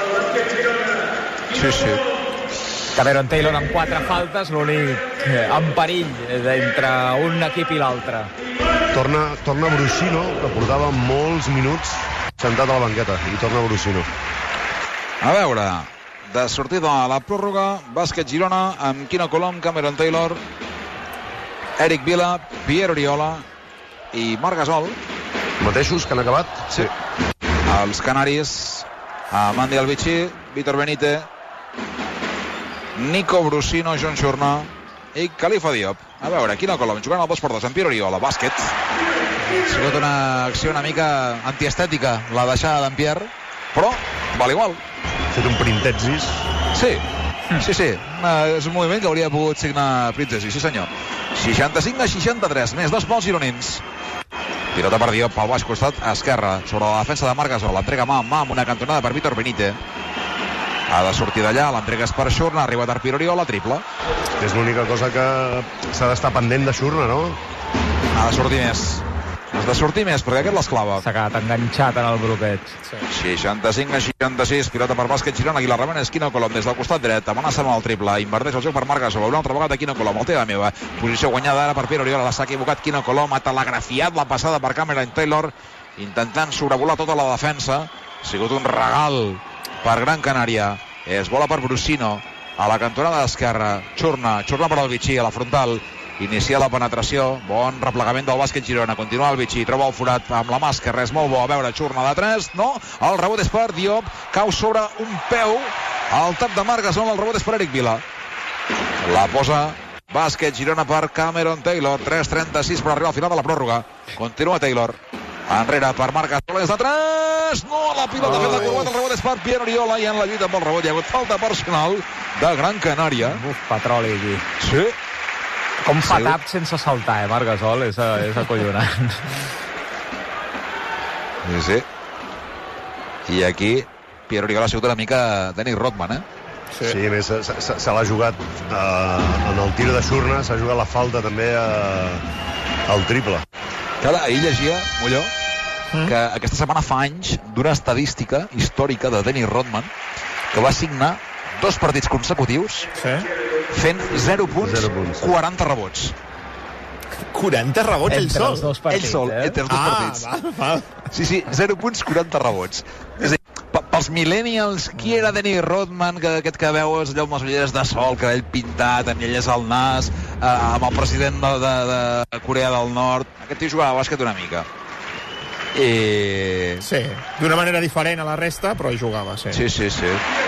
Sí. Cameron Taylor amb 4 faltes, l'únic en perill entre un equip i l'altre. Torna Brusino, que portava molts minuts sentat a la banqueta, i torna Brusino. A veure, de sortida a la pròrroga, Bàsquet Girona amb Quino Colom, Cameron Taylor, Eric Vila, Pierre Oriola i Marc Gasol. Mateixos que han acabat? Sí. Els canaris, Mandi Albici, Vítor Benítez, Nico Brusino, John Xurna i Khalifa Diop. A veure, Quino Colom jugant al 2x2 amb Pierre Oriola, bàsquet. Ha sigut una acció una mica antiestètica, la deixada d'en Pierre, però val igual. Ha fet un printezis. Sí. És un moviment que hauria pogut signar Pritzesi, sí senyor. 65-63, més 2 pals gironins. Pilota per Diop pel baix costat esquerre, sobre la defensa de Marc Gasol. L'entrega mà a mà amb una cantonada per Vítor Benítez. Ha de sortir d'allà, l'entrega és per Xurna, ha arribat Arpiro Oriola, triple. És l'única cosa que s'ha d'estar pendent de Xurna, no? Ha de sortir més. Has de sortir més, perquè aquest l'esclava. S'ha quedat enganxat en el bloqueig. 65-66, pilota per Bàsquet Girona, aquí la remena és Quino Colom des del costat dret, amenaça amb el triple, inverteix el joc per Marc Gasol, una altra vegada Quino Colom, el teva meva, posició guanyada ara per Pierre Oriola, s'ha equivocat Quino Colom, ha telegrafiat la passada per Cameron Taylor, intentant sobrevolar tota la defensa, ha sigut un regal per Gran Canària, es bola per Brusino, a la cantonada d'esquerra, Xurna per el Vichy, a la frontal, inicia la penetració, bon replegament del Bàsquet Girona, continua el Vichy, troba el forat amb la mà esquerra, és molt bo, a veure, Xurna de 3, no, el rebot és per Diop, cau sobre un peu, el tap de Marc Gasol, el rebot és per Eric Vila, la posa Bàsquet Girona per Cameron Taylor, 3:36 per arribar al final de la pròrroga, continua Taylor, enrere per Marc Gasol, és de 3, no, la pilota fet la curvat, el rebot és per Pierre Oriola, i en la lluita amb el rebot hi ha hagut falta personal de Gran Canària. Petroli aquí. Sí. Com fa tap sense saltar, Marc Gasol, és acollonant. Sí. I aquí Pierre Oriola ha sigut una mica Dennis Rodman, Sí, a més se l'ha jugat en el tir de Xurna, s'ha jugat la falta també al triple. Clar, ahir llegia, Molló, que aquesta setmana fa anys d'una estadística històrica de Dennis Rodman que va signar 2 partits consecutius fent 0 punts, 40 rebots. 40 rebots ell sol? Ell sol, entre els 2 partits. Val. Sí, 0 punts, 40 rebots. És a dir, pels millennials, qui era Dennis Rodman, que aquest que veus allò amb les ulleres de sol, cabell pintat, anelles al nas, amb el president de Corea del Nord? Aquest tio jugava a bàsquet una mica. Sí, d'una manera diferent a la resta, però hi jugava, sí. Sí.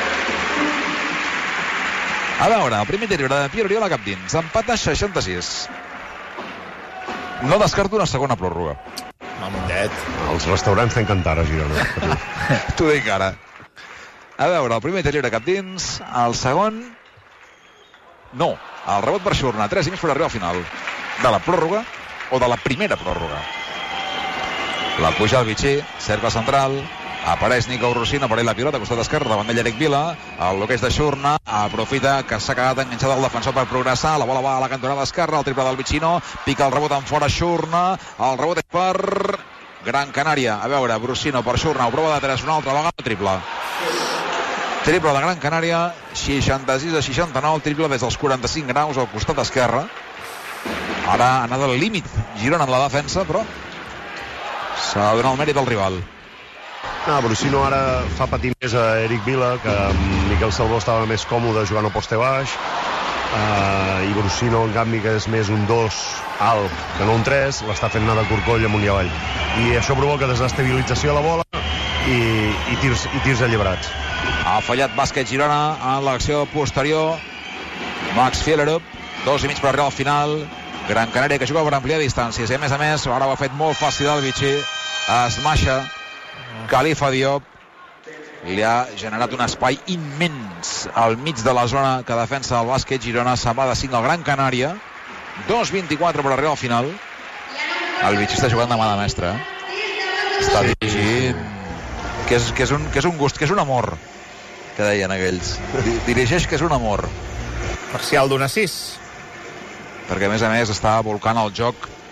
A veure, el primer interior de Pierre Oriola cap dins, empat a 66. No descarto una segona pròrroga. Mamundet. Els restaurants t'encantarà, Girona. T'ho dic ara. A veure, el primer interior cap dins, el segon... No, el rebot per Xurna, 3,5 per arribar al final. De la pròrroga o de la primera pròrroga. La puja al Vichy, cercle central, apareix Nico Brusino, apareix la pilota, costat esquerre, davant d'ell Eric Vila, el bloqueig de Xurna, aprofita que s'ha quedat enganxat el defensor per progressar, la bola va a la cantonada esquerra, el triple del Vicino, pica el rebot en fora Xurna, el rebot és per Gran Canària, a veure, Brusino per Xurna, ho prova de 3 una altra vegada, triple de Gran Canària, 66-69, triple des dels 45 graus al costat esquerre, ara ha anat al límit Girona en la defensa, però s'ha de donar el mèrit al rival. Brusino ara fa patir més a Eric Vila, que Miquel Salvó estava més còmode jugant al poste baix, i Brusino, en canvi, que és més un 2 alt que no un 3, l'està fent anar de corcoll amunt i avall. I això provoca desestabilització a la bola i tirs alliberats. Ha fallat Bàsquet Girona en l'acció posterior. Max Fielerup, 2,5 per arribar al final. Gran Canària que juga per ampliar distàncies. I a més, ara ho ha fet molt fàcil el Vichy. Es maixa Khalifa Diop. Li ha generat un espai immens al mig de la zona que defensa el Bàsquet Girona. Se'n va de 5 al Gran Canària. 2,24 per arribar al final. El Vichy està jugant de mà de mestre. Està dirigint. Que és un gust, que és un amor, que deien aquells. Dirigeix que és un amor. Parcial d'1-6. Perquè a més està volcant el joc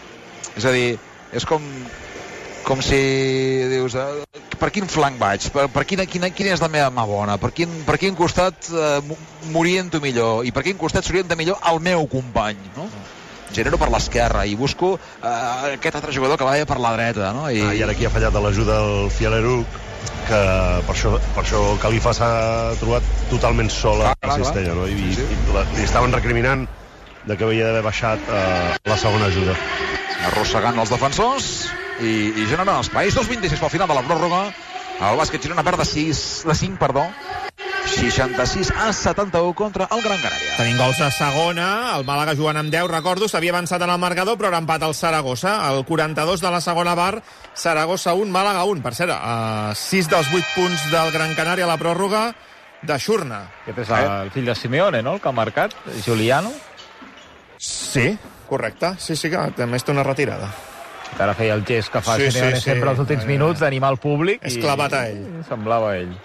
És a dir, és com si dius, per quin flanc vaig? Per quina és la meva mà bona? Per quin costat m'oriento millor? I per quin costat s'orienta millor el meu company, no? Genero per l'esquerra i busco aquest altre jugador que va per la dreta, no? I ara aquí ha fallat l'ajuda del Fieleruc, que per això Califa s'ha trobat totalment sol a Cistella, no? I li estaven recriminant de que havia d'haver baixat la segona ajuda. Arrossegant els defensors i generant espais. 2:26 pel final de la pròrroga. El bàsquet Girona perd de 5, 66-71 contra el Gran Canària. Tenim gols a segona, el Màlaga jugant amb 10, recordo, s'havia avançat en el marcador, però era empat al Saragossa, el 42 de la segona part, Saragossa 1, Màlaga 1. Per cert, 6 dels 8 punts del Gran Canària a la pròrroga de Xurna. Aquest és el fill de Simeone, no?, el que ha marcat, Giuliano. Sí, correcte. Sí, que també té una retirada. Ara feia el gest que fa Simeone sempre als últims minuts d'animar el públic. És clavat a ell. Semblava ell.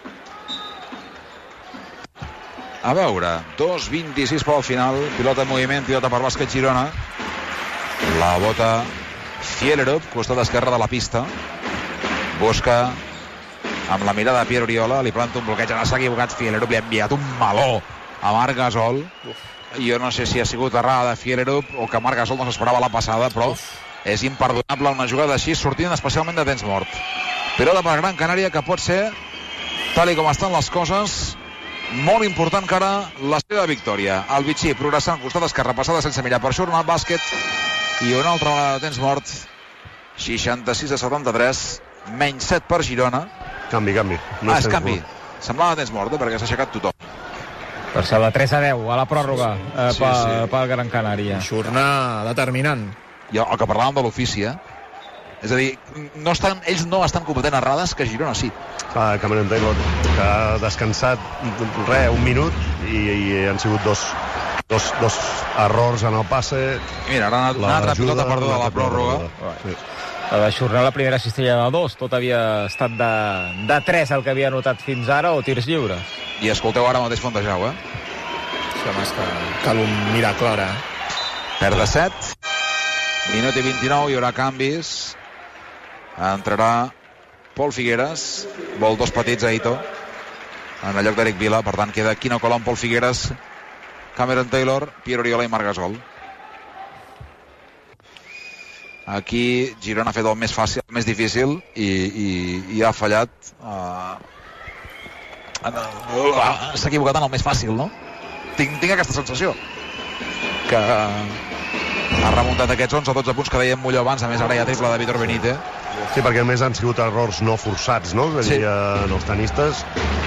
A veure, 2:26 pel final, pilota en moviment, pilota per bàsquet Girona. La bota Fielerup, costat esquerre de la pista. Busca amb la mirada de Pierre Oriola, li planta un bloqueig, ara s'ha equivocat Fielerup, li ha enviat un meló a Marc Gasol. Jo no sé si ha sigut errada de Fielerup o que Marc Gasol no s'esperava la passada, però és imperdonable una jugada així, sortint especialment de temps mort. Pilota per Gran Canària, que pot ser, tal com estan les coses, molt important encara la seva victòria. El Vichy progressant, costat esquerre, passada sense mirar per Xurna, bàsquet, i una altra vegada de temps mort, 66-73, menys 7 per Girona. Canvi. No és canvi. Semblava temps mort, perquè s'ha aixecat tothom. Per ser la 3-10 a la pròrroga pel Gran Canària. Xurna determinant. I el que parlàvem de l'ofici, és a dir, ells no estan cometent errades, que Girona sí. Cameron Taylor, que ha descansat un minut i han sigut dos errors en el passe. I mira, ara una altra pilota perduda a la pròrroga. Sí. La de Xurna, la primera cistella de 2, tot havia estat de 3 el que havia anotat fins ara, o tirs lliures. I escolteu ara mateix Fontejau, És que cal un miracle ara. Perd de 7, minut i 29, hi haurà canvis. Entrarà Pol Figueres, vol 2 petits a Ito en el lloc d'Eric Vila, per tant queda Quino Colom, Pol Figueres, Cameron Taylor, Pierre Oriola i Marc Gasol. Aquí Girona ha fet el més fàcil, el més difícil i ha fallat. S'ha equivocat en el més fàcil, no? Tinc aquesta sensació que ha remuntat aquests 11 o 12 punts que dèiem Molló abans. A més ara hi ha triple de Vítor Benítez. Sí, perquè a més han sigut errors no forçats, no?, que deien els tenistes.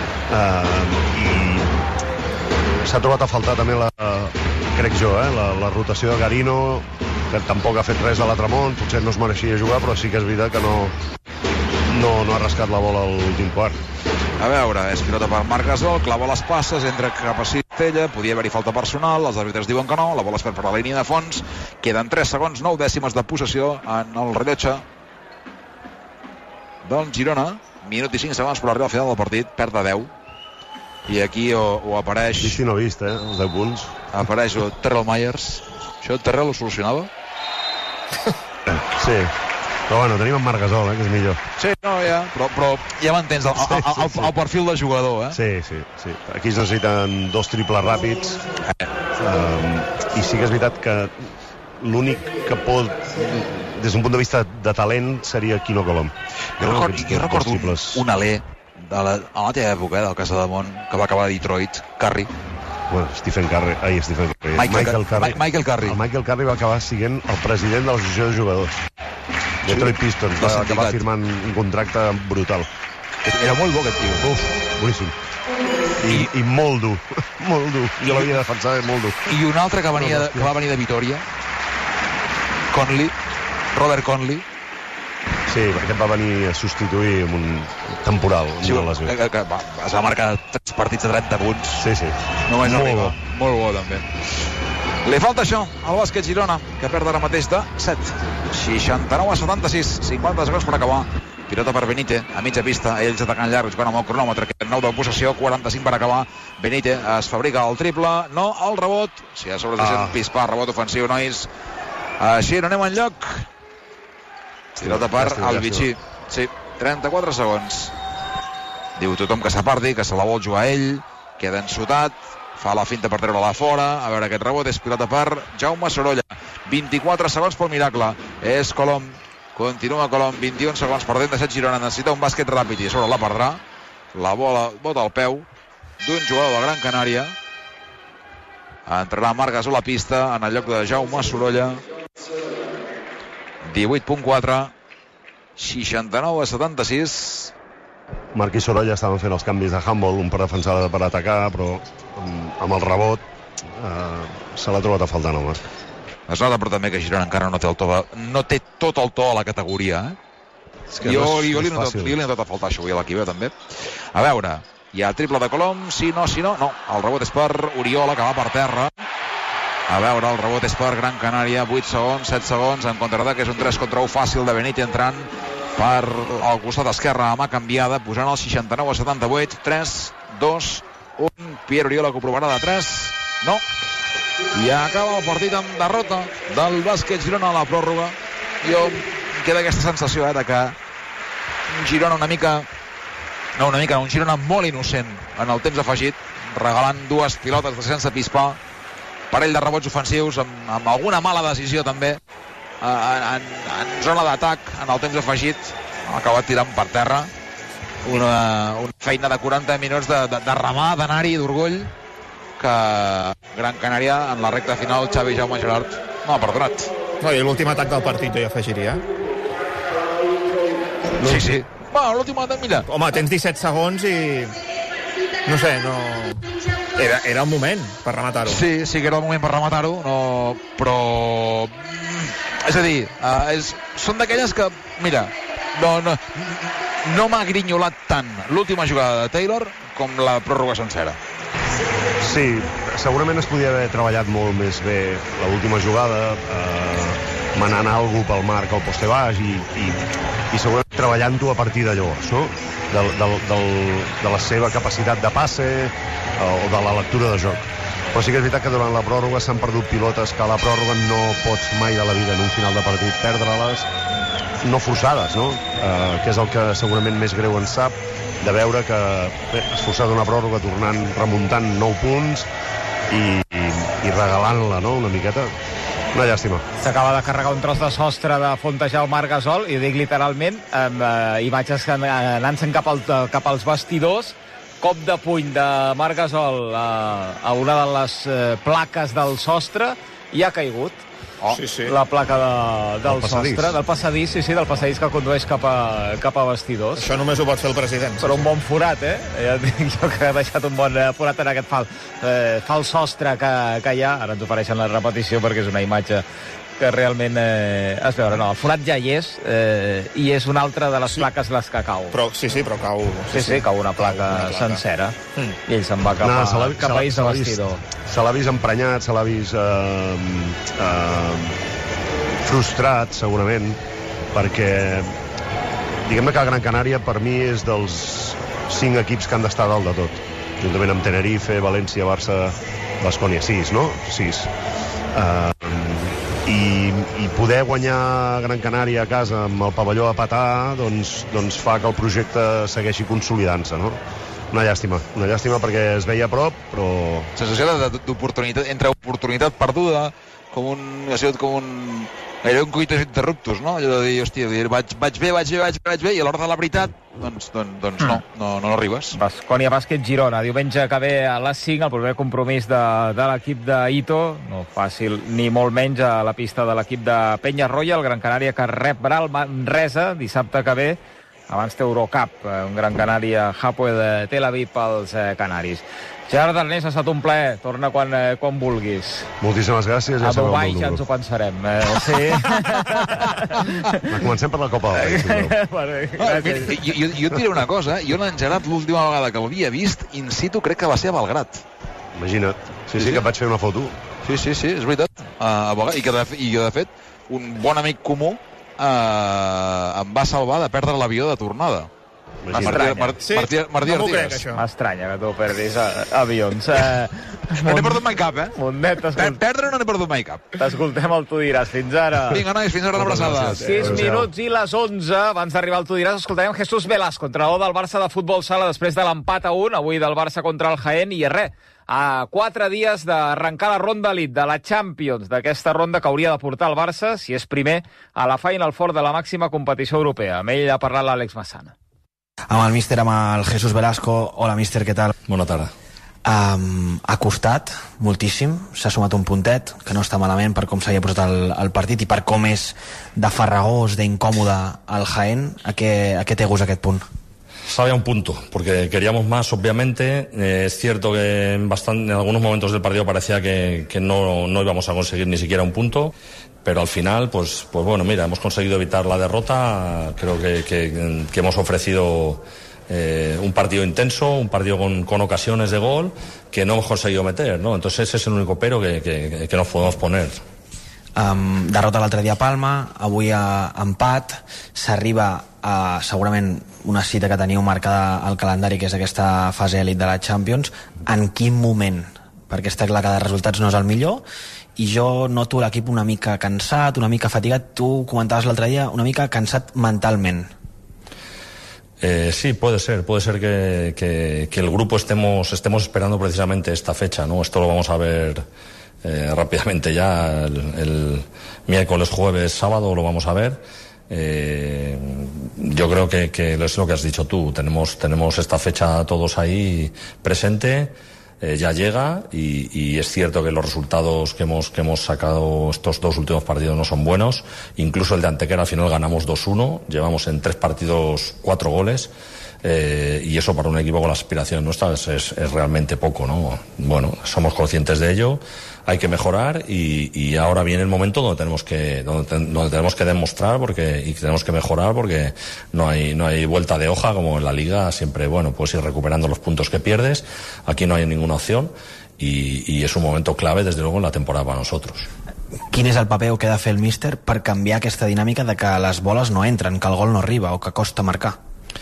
I s'ha trobat a faltar també crec jo, la rotació de Garino, que tampoc ha fet res a l'altre món, potser no es mereixia jugar, però sí que és veritat que no ha rascat la bola a l'últim quart. A veure, és pilota per Marc Gasol, clava les passes, entra cap a Cistella, podia haver-hi falta personal, els àrbitres diuen que no, la bola es perd per la línia de fons, queden 3 segons, 9 dècimes de possessió en el rellotge del Girona, minut i 5 segons per arribar al final del partit, perd de 10, i aquí ho apareix... Vist i no vist, els 10 punts. Apareix Terrell Myers. Això Terrell ho solucionava? Sí. Però bueno, tenim en Marc Gasol, que és millor. Sí, no, ja. Però ja m'entens, el perfil de jugador, Sí. Aquí es necessiten 2 triples ràpids. I sí que és veritat que l'únic que pot, des d'un punt de vista de talent, seria Quino Colom. Jo recordo un alè a la teva època, del Casademont, que va acabar a Detroit, Curry. Bueno, Stephen Curry. Michael Curry. Michael Curry. El Michael Curry va acabar sent el president de l'associació de jugadors. Detroit Pistons, va acabar firmant un contracte brutal. Era molt bo aquest tio. Boníssim. I molt dur. Molt dur. Jo l'havia defensat molt dur. I un altre que va venir de Vitòria, Robert Conley. Sí, aquest va venir a substituir amb un temporal. Sí, es va marcar 3 partits de 30 punts. Sí. Només arriba. Molt bo, també. Li falta això al bàsquet Girona, que perd ara mateix de 7. 69-76, 50 segons per acabar. Pilota per Benítez, a mitja pista, ells atacant llarg, jugant amb el cronòmetre, que 9 de possessió, 45 per acabar. Benítez es fabrica el triple, no el rebot. Si a sobre deixem pispar, rebot ofensiu, nois. Així no anem enlloc. Pilota per el Vichy. Sí, 34 segons. Diu tothom que s'aparti, que se la vol jugar ell. Queda ensotat. Fa la finta per treure-la fora. A veure, aquest rebot és pilota per Jaume Sorolla. 24 segons pel miracle. És Colom. Continua Colom. 21 segons perdent de 7 Girona. Necessita un bàsquet ràpid i a sobre la perdrà. La bola bota al peu d'un jugador de Gran Canària. Entrarà Marc Gasol a la pista en el lloc de Jaume Sorolla. 18.4, 69-76. Marc i Sorolla estaven fent els canvis de handball, un per defensar, per atacar, però amb el rebot se l'ha trobat a faltar, no, Marc? Es nota, però també que Girona encara no té tot el to a la categoria, eh? És que jo li he notat a faltar això avui a l'equip, també. A veure, hi ha triple de Colom, sí, no, el rebot és per Oriola, que va per terra. A veure, el rebot és per Gran Canària, 8 segons, 7 segons, en contraatac és un 3 contra 1 fàcil de Benítez entrant per al costat esquerre, a mà canviada, posant el 69-78, 3, 2, 1, Pierre Oriola que ho provarà de 3, no, i acaba el partit amb derrota del bàsquet Girona a la pròrroga. Jo em queda aquesta sensació de que un Girona un Girona molt innocent en el temps afegit, regalant dues pilotes sense pispar, parell de rebots ofensius amb alguna mala decisió també en zona d'atac en el temps afegit. Ha acabat tirant per terra una feina de 40 minuts de remar, d'anar-hi, d'orgull, que Gran Canària en la recta final Xavi Jaume Gerard no ha perdonat. No, i l'últim atac del partit jo hi afegiria. Sí. Va, l'últim atac, mira. Home, tens 17 segons i... No sé, no... Era el moment per rematar-ho. Sí que era el moment per rematar-ho, no, però... És a dir, són d'aquelles que, mira, no m'ha grinyolat tant l'última jugada de Taylor com la pròrroga sencera. Sí, segurament es podia haver treballat molt més bé l'última jugada, manant algú pel marc al poste baix i segurament treballant-ho a partir de llavors, no? De la seva capacitat de passe o de la lectura de joc. Però sí que és veritat que durant la pròrroga s'han perdut pilotes que a la pròrroga no pots mai de la vida en un final de partit perdre-les, no forçades, no? Que és el que segurament més greu ens sap, de veure que has forçat una pròrroga remuntant 9 punts i regalant-la, no?, una miqueta. Una llàstima. S'acaba de carregar un tros de sostre de fontejar el Marc Gasol, i ho dic literalment, amb imatges anant-se'n cap als vestidors. Cop de puny de Marc Gasol a una de les plaques del sostre i ha caigut. Sí. La placa del sostre, del passadís, del passadís que condueix cap a vestidors. Això només ho pot fer el president. Però un bon forat, Ja et dic jo que ha deixat un bon forat en aquest fals sostre que hi ha. Ara ens ofereixen la repetició perquè és una imatge que realment es veu. No, el forat ja hi és, i és una altra de les plaques les que cau. Però cau. Sí, cau una placa sencera. I ell se'n va cap a ells de vestidor. Se l'ha vist emprenyat, se l'ha vist frustrat, segurament, perquè diguem-ne que Gran Canària per mi és dels 5 equips que han d'estar dalt de tot, juntament amb Tenerife, València, Barça, Baskonia, 6, no? 6. I poder guanyar Gran Canària a casa amb el pavelló a petar doncs fa que el projecte segueixi consolidant-se, no? Una llàstima perquè es veia a prop, però... Sensació d'oportunitat, entre oportunitat perduda, gairebé un coitus interruptus, no? Allò de dir, hòstia, vaig bé, i a l'hora de la veritat, doncs no arribes. Baskonia Bàsquet Girona, diumenge que ve a les 5, el proper compromís de l'equip d'Ito, no fàcil ni molt menys, a la pista de l'equip de Peñarroya, el Gran Canària que rebrà el Manresa dissabte que ve. Abans té Eurocup, un Gran Canària Hapoel de Tel Aviv pels canaris. Gerard Darnés, ha estat un plaer. Torna quan vulguis. Moltíssimes gràcies. A Dubai ja ens ho pensarem. Sí. Comencem per la Copa del Rei. Jo et diré una cosa. Jo en Gerard, l'última vegada que l'havia vist, in situ, crec que va ser a Belgrat. Imagina't. Sí, que vaig fer una foto. Sí, és veritat. I que, de fet, un bon amic comú em va salvar de perdre l'avió de tornada. Martí Artigas. M'estranya que tu perdis avions. No n'he perdut mai cap, Mundet, perdre no n'he perdut mai cap. t'escoltem al Tu diràs. Fins ara. Vinga, nois, fins ara l'abraçada. 6 minuts i les 11. Abans d'arribar al Tu diràs, escoltarem Jesús Velasco, entrenador del Barça de futbol sala després de l'empat a 1, avui del Barça contra el Jaén, i res, a 4 dies d'arrencar la ronda elite de la Champions, d'aquesta ronda que hauria de portar el Barça, si és primer, a la Final Four de la màxima competició europea. Amb ell ha parlat l'Àlex Massana. Amb el míster, amb el Jesús Velasco. Hola, míster, què tal? Bona tarda. Ha costat moltíssim, s'ha sumat un puntet, que no està malament per com s'havia posat el partit i per com és de farragós, d'incòmode el Jaén. A què té gust aquest punt? Sabía un punto, porque queríamos más, obviamente. Es cierto que en algunos momentos del partido parecía que no íbamos a conseguir ni siquiera un punto, pero al final, pues bueno, mira, hemos conseguido evitar la derrota. Creo que hemos ofrecido un partido intenso, un partido con ocasiones de gol que no hemos conseguido meter, ¿no? Entonces ese es el único pero que nos podemos poner. Derrota l'altre dia a Palma, avui empat, s'arriba a segurament una cita que teniu marcada al calendari, que és aquesta fase elit de la Champions. En quin moment? Perquè està clar que de resultats no és el millor, i jo noto l'equip una mica cansat, una mica fatigat. Tu comentaves l'altre dia una mica cansat mentalment. Sí, puede ser que el grupo estemos esperando precisamente esta fecha, ¿no? Esto lo vamos a ver rápidamente ya el miércoles, jueves, sábado lo vamos a ver. Yo creo que es lo que has dicho tú. Tenemos esta fecha todos ahí presente. Ya llega y es cierto que los resultados que hemos sacado estos dos últimos partidos no son buenos. Incluso el de Antequera al final ganamos 2-1, llevamos en 3 partidos 4 goles, y eso para un equipo con las aspiraciones nuestras es realmente poco, ¿no? Bueno, somos conscientes de ello, hay que mejorar y ahora viene el momento donde tenemos que demostrar y tenemos que mejorar, porque no hay vuelta de hoja como en la Liga. Siempre, bueno, puedes ir recuperando los puntos que pierdes. Aquí no hay ninguna opción y es un momento clave, desde luego, en la temporada para nosotros. Quin és el paper que ha de fer el míster per canviar aquesta dinàmica de que les boles no entren, que el gol no arriba o que costa marcar?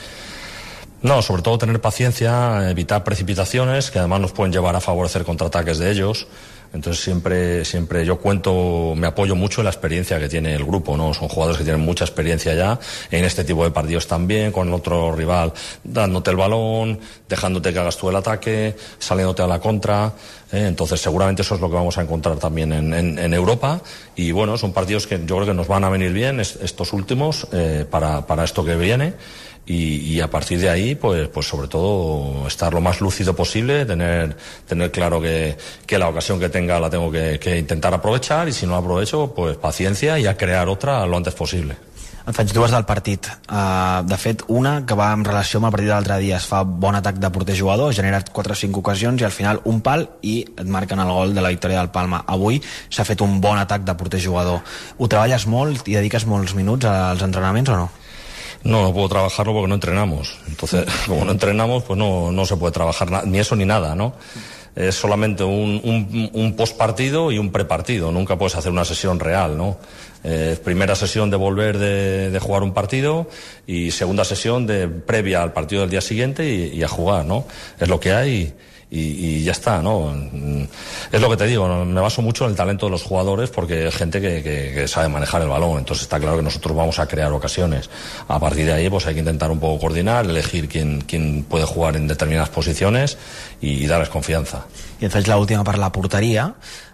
No, sobre todo tener paciencia, evitar precipitaciones que además nos pueden llevar a favorecer contraataques de ellos. Entonces siempre yo me apoyo mucho en la experiencia que tiene el grupo, ¿no? Son jugadores que tienen mucha experiencia ya en este tipo de partidos también, con el otro rival dándote el balón, dejándote que hagas tú el ataque, saliéndote a la contra. Entonces seguramente eso es lo que vamos a encontrar también en Europa, y bueno, son partidos que yo creo que nos van a venir bien estos últimos para esto que viene. Y a partir de ahí, pues sobre todo estar lo más lúcido posible, tener claro que la ocasión que tenga la tengo que intentar aprovechar, y si no la aprovecho, pues paciencia y a crear otra lo antes posible. Et faig dues del partit. De fet, una que va en relació amb el partit de l'altre dia. Es fa bon atac de porter jugador, genera 4 o 5 ocasions i al final un pal i et marquen el gol de la victòria del Palma. Avui s'ha fet un bon atac de porter jugador. Ho treballes molt i dediques molts minuts als entrenaments o no? No puedo trabajarlo porque no entrenamos. Entonces, como no entrenamos, pues no se puede trabajar ni eso ni nada, ¿no? Es solamente un postpartido y un prepartido. Nunca puedes hacer una sesión real, ¿no? Primera sesión de volver de jugar un partido y segunda sesión previa al partido del día siguiente y a jugar, ¿no? Es lo que hay y ya está, ¿no? Es lo que te digo, ¿no? Me baso mucho en el talento de los jugadores, porque hay gente que sabe manejar el balón. Entonces está claro que nosotros vamos a crear ocasiones. A partir de ahí, pues hay que intentar un poco coordinar, elegir quién puede jugar en determinadas posiciones y darles confianza. I et faig l'última per la porteria.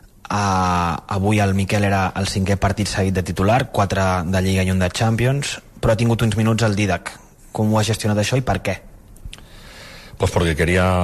Avui el Miquel era el 5è partit seguit de titular, 4 de Lliga i 1 de Champions, però ha tingut uns minuts al Dídac. Com ho ha gestionat això i per què? Pues porque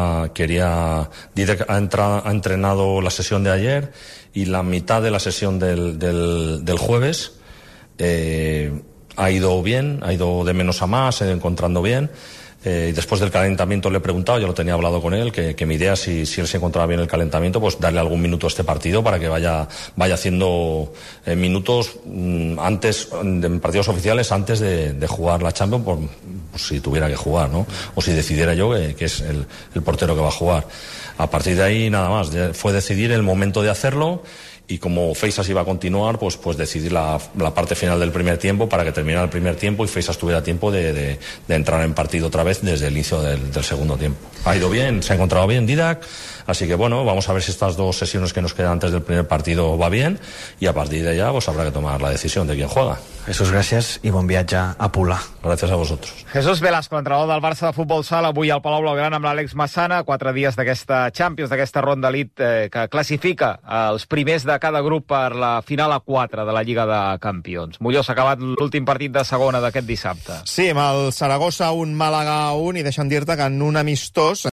Dídac ha entrenado la sesión de ayer y la mitad de la sesión del jueves. Ha ido bien, ha ido de menos a más, encontrando bien. Y después del calentamiento le he preguntado, yo lo tenía hablado con él, que mi idea, si él se encontraba bien el calentamiento, pues darle algún minuto a este partido para que vaya haciendo minutos antes, en partidos oficiales, antes de jugar la Champions, por si tuviera que jugar, ¿no? O si decidiera yo que es el portero que va a jugar. A partir de ahí, nada más. Fue decidir el momento de hacerlo y como Feisas iba a continuar, pues decidir la parte final del primer tiempo para que terminara el primer tiempo y Feisas tuviera tiempo de entrar en partido otra vez desde el inicio del segundo tiempo. Ha ido bien, se ha encontrado bien Didac, así que bueno, vamos a ver si estas 2 sesiones que nos quedan antes del primer partido va bien y a partir de allá pues habrá que tomar la decisión de quién juega. Jesús, gràcies i bon viatge a Pula. Gràcies a vosotros. Jesús Velasco, entrenador del Barça de futbol sala, avui al Palau Blaugrana amb l'Àlex Massana, 4 dies d'aquesta Champions, d'aquesta ronda elite que classifica els primers de cada grup per la final a 4 de la Lliga de Campions. Molló, s'ha acabat l'últim partit de segona d'aquest dissabte. Sí, amb el Saragossa 1, Màlaga 1, i deixa'm dir-te que en un amistós